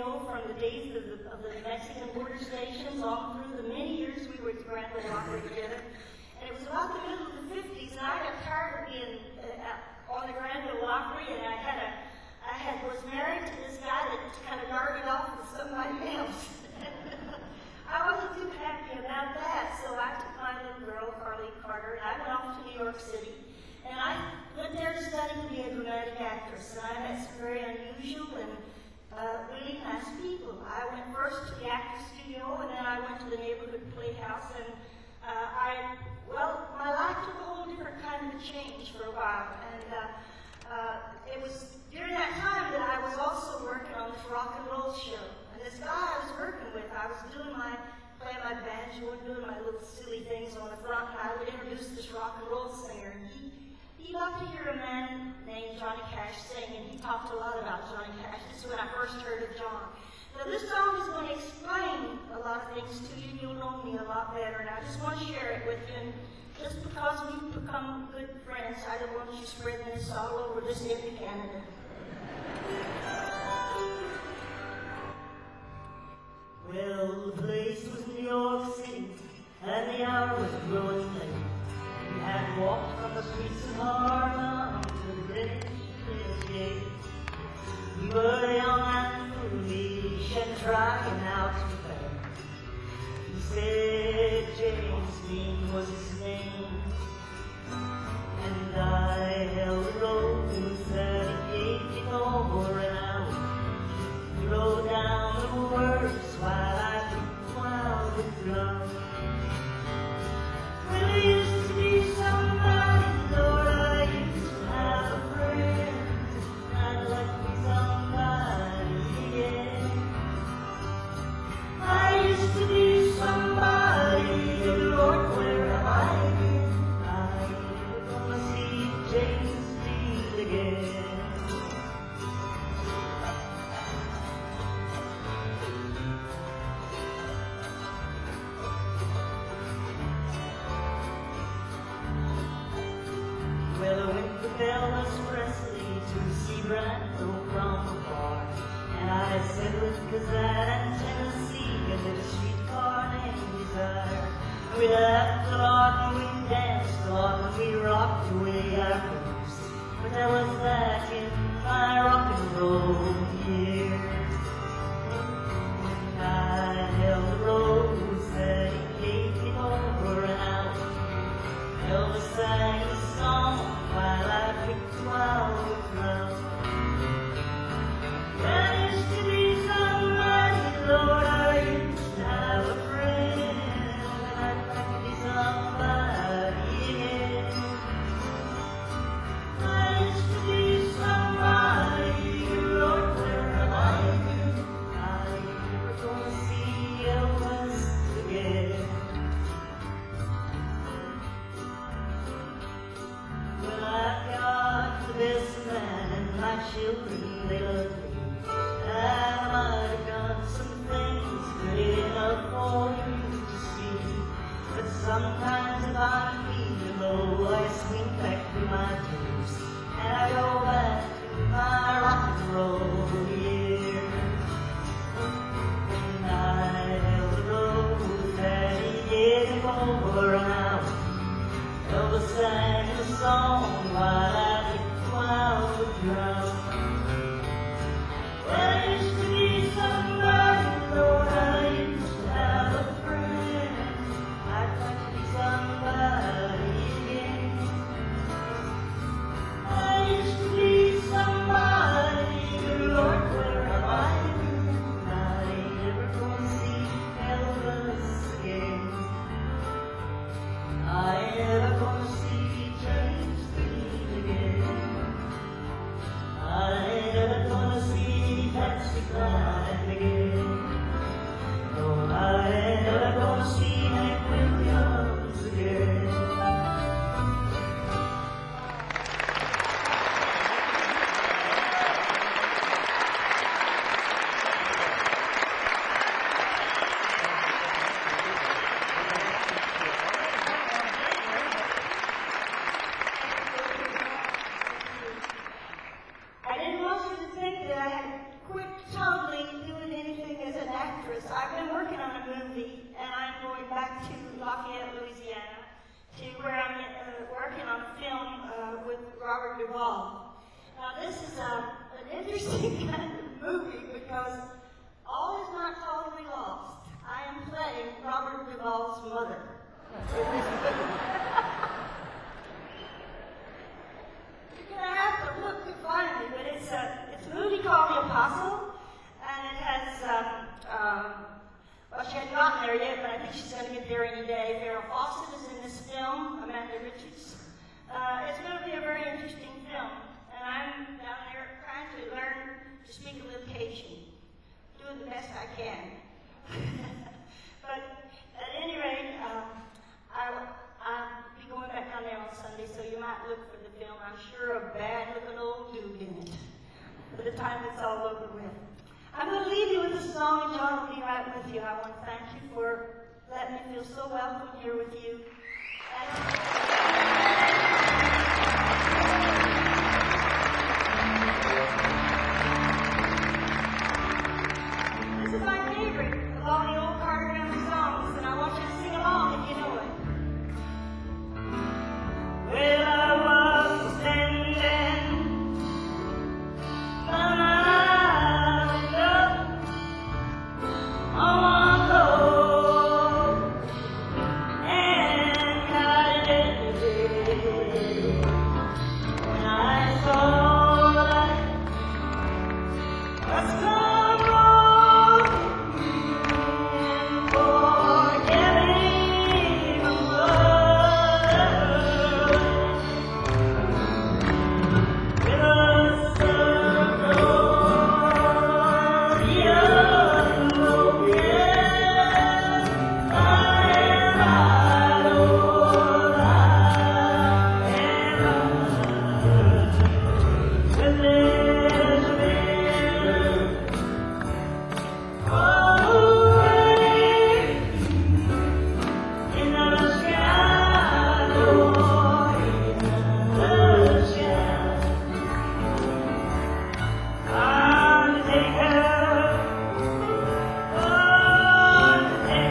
studio from the days of the, of the Mexican border stations on through the many years we were at the Grand Ole Opry together. And it was about the middle of the fifties, and I got tired of being uh, on the Grand Ole Opry, and I had a, I had was married to this guy that kind of darted off with somebody else. I wasn't too happy about that, so I took my little girl, Carly Carter, and I went off to New York City. And I went there to study to be a dramatic actress, and I met some very unusual and uh, really nice people. I went first to the actor's studio, and then I went to the neighborhood playhouse, and uh, I, well, my life took a whole different kind of a change for a while. And uh, uh, it was during that time that I was also working on this rock and roll show. And this guy I was working with, I was doing my, playing my banjo and doing my little silly things on the front, and I would introduce this rock and roll singer, and he He loved to hear a man named Johnny Cash sing, and he talked a lot about Johnny Cash. This is when I first heard of John. Now, this song is going to explain a lot of things to you, and you'll know me a lot better, and I just want to share it with you. And just because we've become good friends, I don't want you spreading this all over this empty Canada. Well, the place was New York City, and the hour was growing late. We had walked from the streets of Harlem to the Greenwich Gate. We were young and foolish and trying out to play. He said James Dean was his name, and I held the rose that he gave me over and out. He wrote down the words while I picked wild with drum. Well, I used to be somebody, Lord, I used to have a friend. I'd like to be somebody again. I used to be somebody, Lord, where have I been? I'm never gonna see James Dean again. Well, I went with Elvis Presley to see Brando from afar, and I said with Gazette and Tennessee and did a streetcar named Desire. We laughed a lot and we danced a lot and we rocked away our blues, but that was back in my rock and roll years. And I held the rose that he gave me over and out. Elvis sang a song while I picked wild drum. I used to be somebody, Lord, I used to have a friend, and I'd like to be somebody again. I used to be somebody, Lord, where have I been? I'm never gonna see Elvis again. Well, I've got the best man and my children, they love me. And I might have done some things good enough for you to see. But sometimes if I'm feeling low, I swing back through my tears, and I go back to my rock and roll years. And I held the rose that he gave me over and out. Elvis sang a song while I picked wild drum. Well, I used to be somebody, Lord, I used to have a friend. I'd like to be somebody again. I used to be somebody, Lord, where have I been? I ain't never gonna see Elvis again. I ain't never gonna see James Dean again. speak a little Cajun. Doing the best I can. But at any rate, um, I, I'll be going back down there on Sunday, so you might look for the film. I'm sure a bad-looking old dude in it by the time it's all over with. I'm going to leave you with a song, and John will be right with you. I want to thank you for letting me feel so welcome here with you. This is my favorite of all the old Carter Family songs, and I want you to sing along if you know it. Well, I was standing by my window on the road, and I did when I saw the light was come rolling in, forgetting the world with a circle unbroken. I am right, Lord, I am right. When there's a river away in the sky, Lord, in the sky, I'll take her, I'll take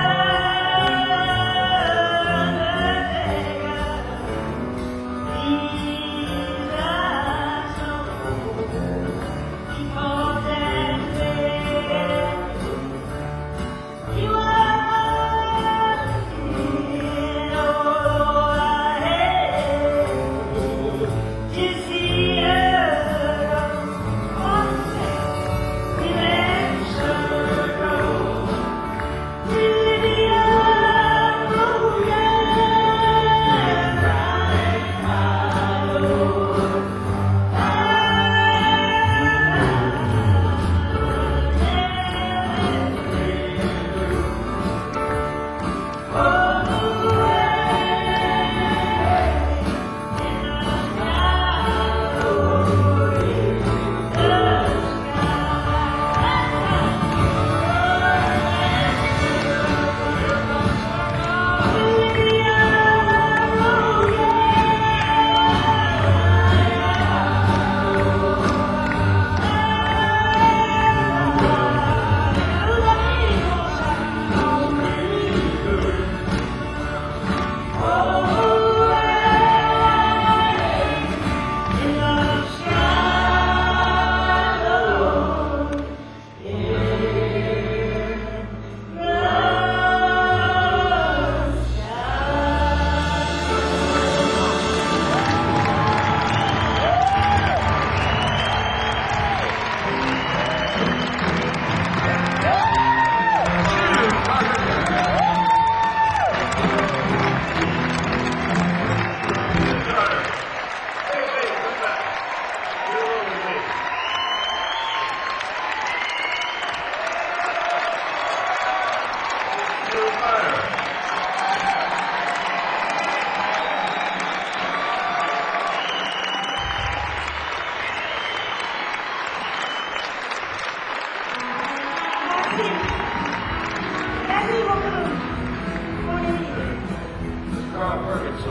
Carl Perkins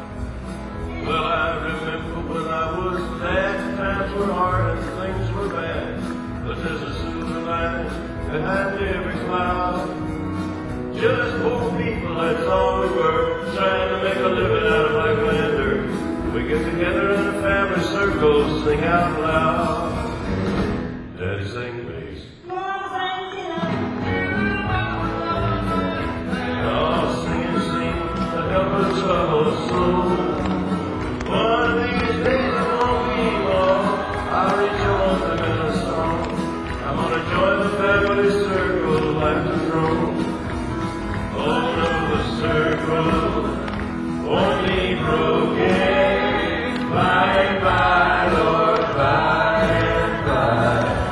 song. Well, I remember when I was bad, times were hard and things were bad. But there's a silver lining behind every cloud. Just poor people, that's all we were, trying to make a living out of like lander. We get together in a family circle, sing out loud. Daddy sing bass. Oh, sing and sing to help us trouble soul. One of these days I won't be long. I'll rejoin them in a song. I'm gonna join the family circle like the drum. Oh no, the circle won't be broken. Bye bye, Lord, bye and bye.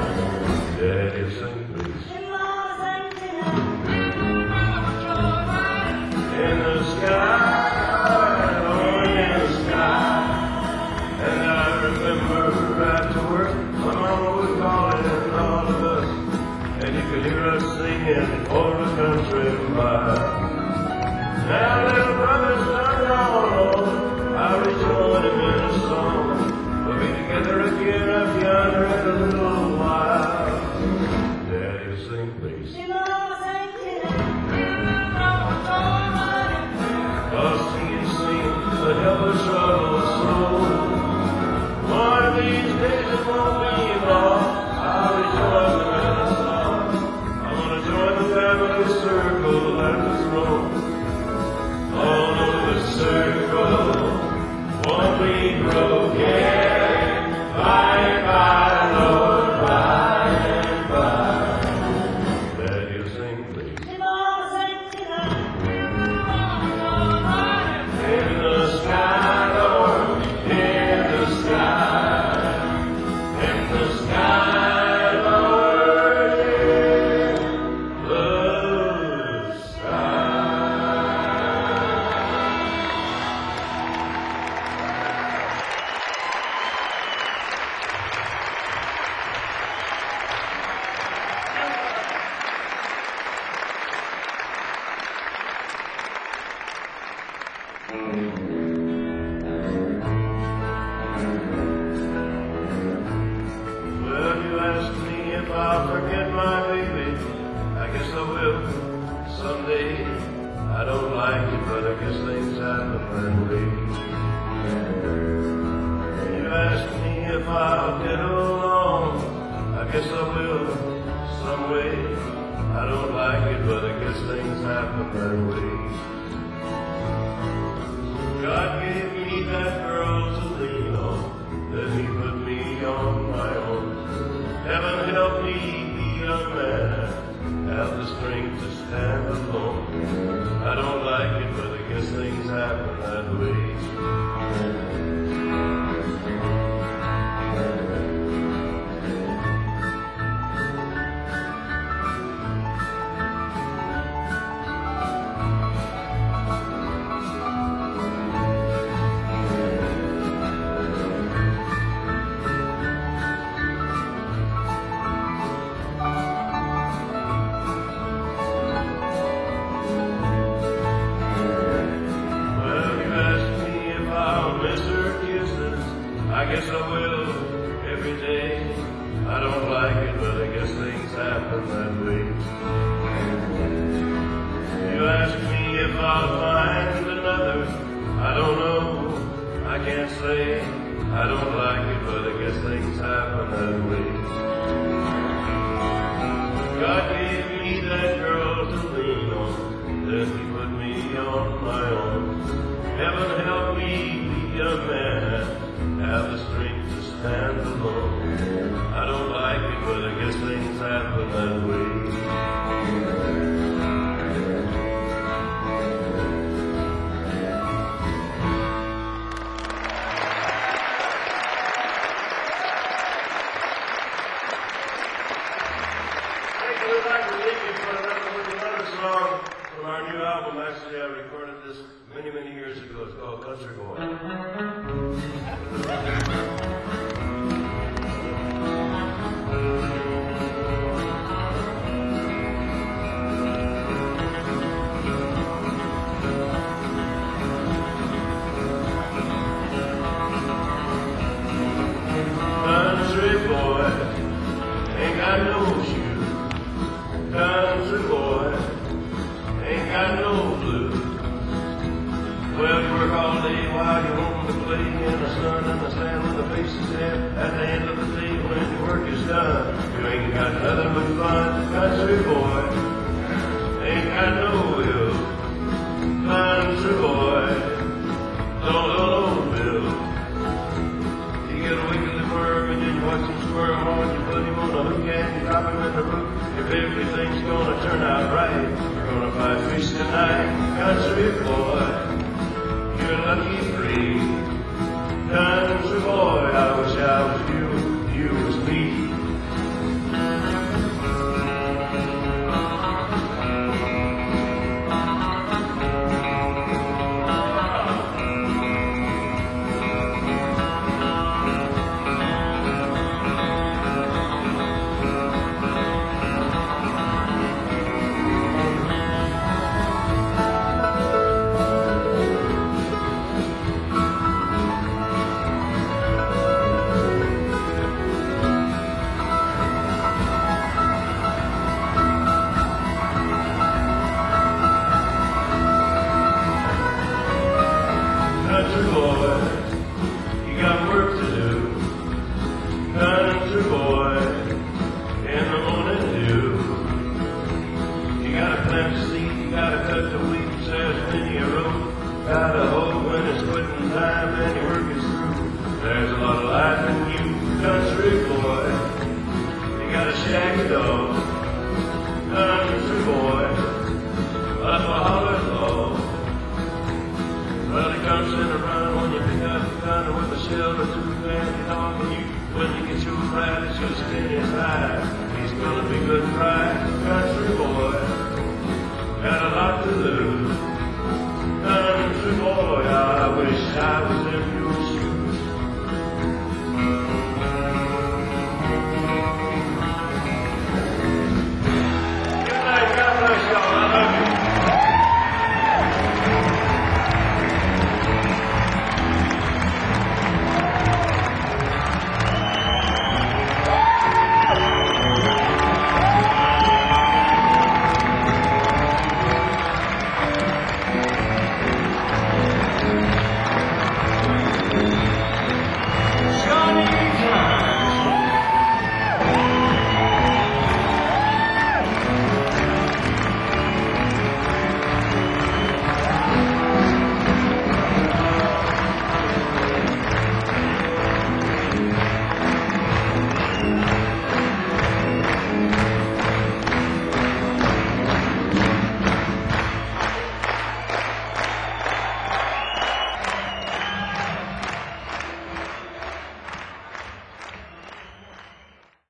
for the country mile. Now, little brother's done gone, I'll rejoin him in a song. We'll be together again up yonder in a little while. Daddy, sing, please. Sing on, sing, sing, Cause singing, sing, the helpless troubled soul. One of these days it won't be long, I'll rejoin them in a song. I'm gonna join the family circle and the throne. All over the circle won't be broken. By and by, Lord, by and by. Daddy, sing, please. sing on, sing, sing, In the sky, Lord, in the sky, in the sky, Lord, in the sky. Well, you asked me if I'll forget my baby. I guess I will someday. I don't like it, but I guess things happen that way. You asked me if I'll get along. I guess I will some way. I don't like it, but I guess things happen that way. God gave me that girl to lean on, then He put me on my own. Heaven help me be a man, have the strength to stand alone. I don't like it, but I guess things happen that way. Well, you asked me if I'll miss her kisses. I guess I will every day. I don't like it, but I guess things happen that way. You asked me if I'll find another. I don't know, I can't say. I don't like it, but I guess things happen that way. God gave me that girl to lean on, then He put me on my own. Heaven help me be a man, have the strength to stand alone. I don't like it, but I guess things happen that way. Thank you. We'd like to leave you for another, with another song from our new album. Actually, I recorded this many, many years ago. It's called Country Boy. Country boy, ain't got no shoes. Country boy, ain't got no blues. Well, you work all day while you're home to play in the sun and the sand with the faces there. At the end of the day, when your work is done, you ain't got nothing but fun. Country boy, ain't got no will. Country boy, don't owe no bill. You get a wiggly worm and then you watch him squirm on. You put him on the hook and you drop him in the roof. If everything's gonna turn out right, you're gonna find fish tonight. Country boy, you're lucky free. Country boy, I wish I was you, you was me. shaggy dog, country boy, that's a holler dog. Well, he comes in a run when you pick up the gun with a shell or two and dog, and you, when you get your ride, it's just in his eye. He's gonna be good and right.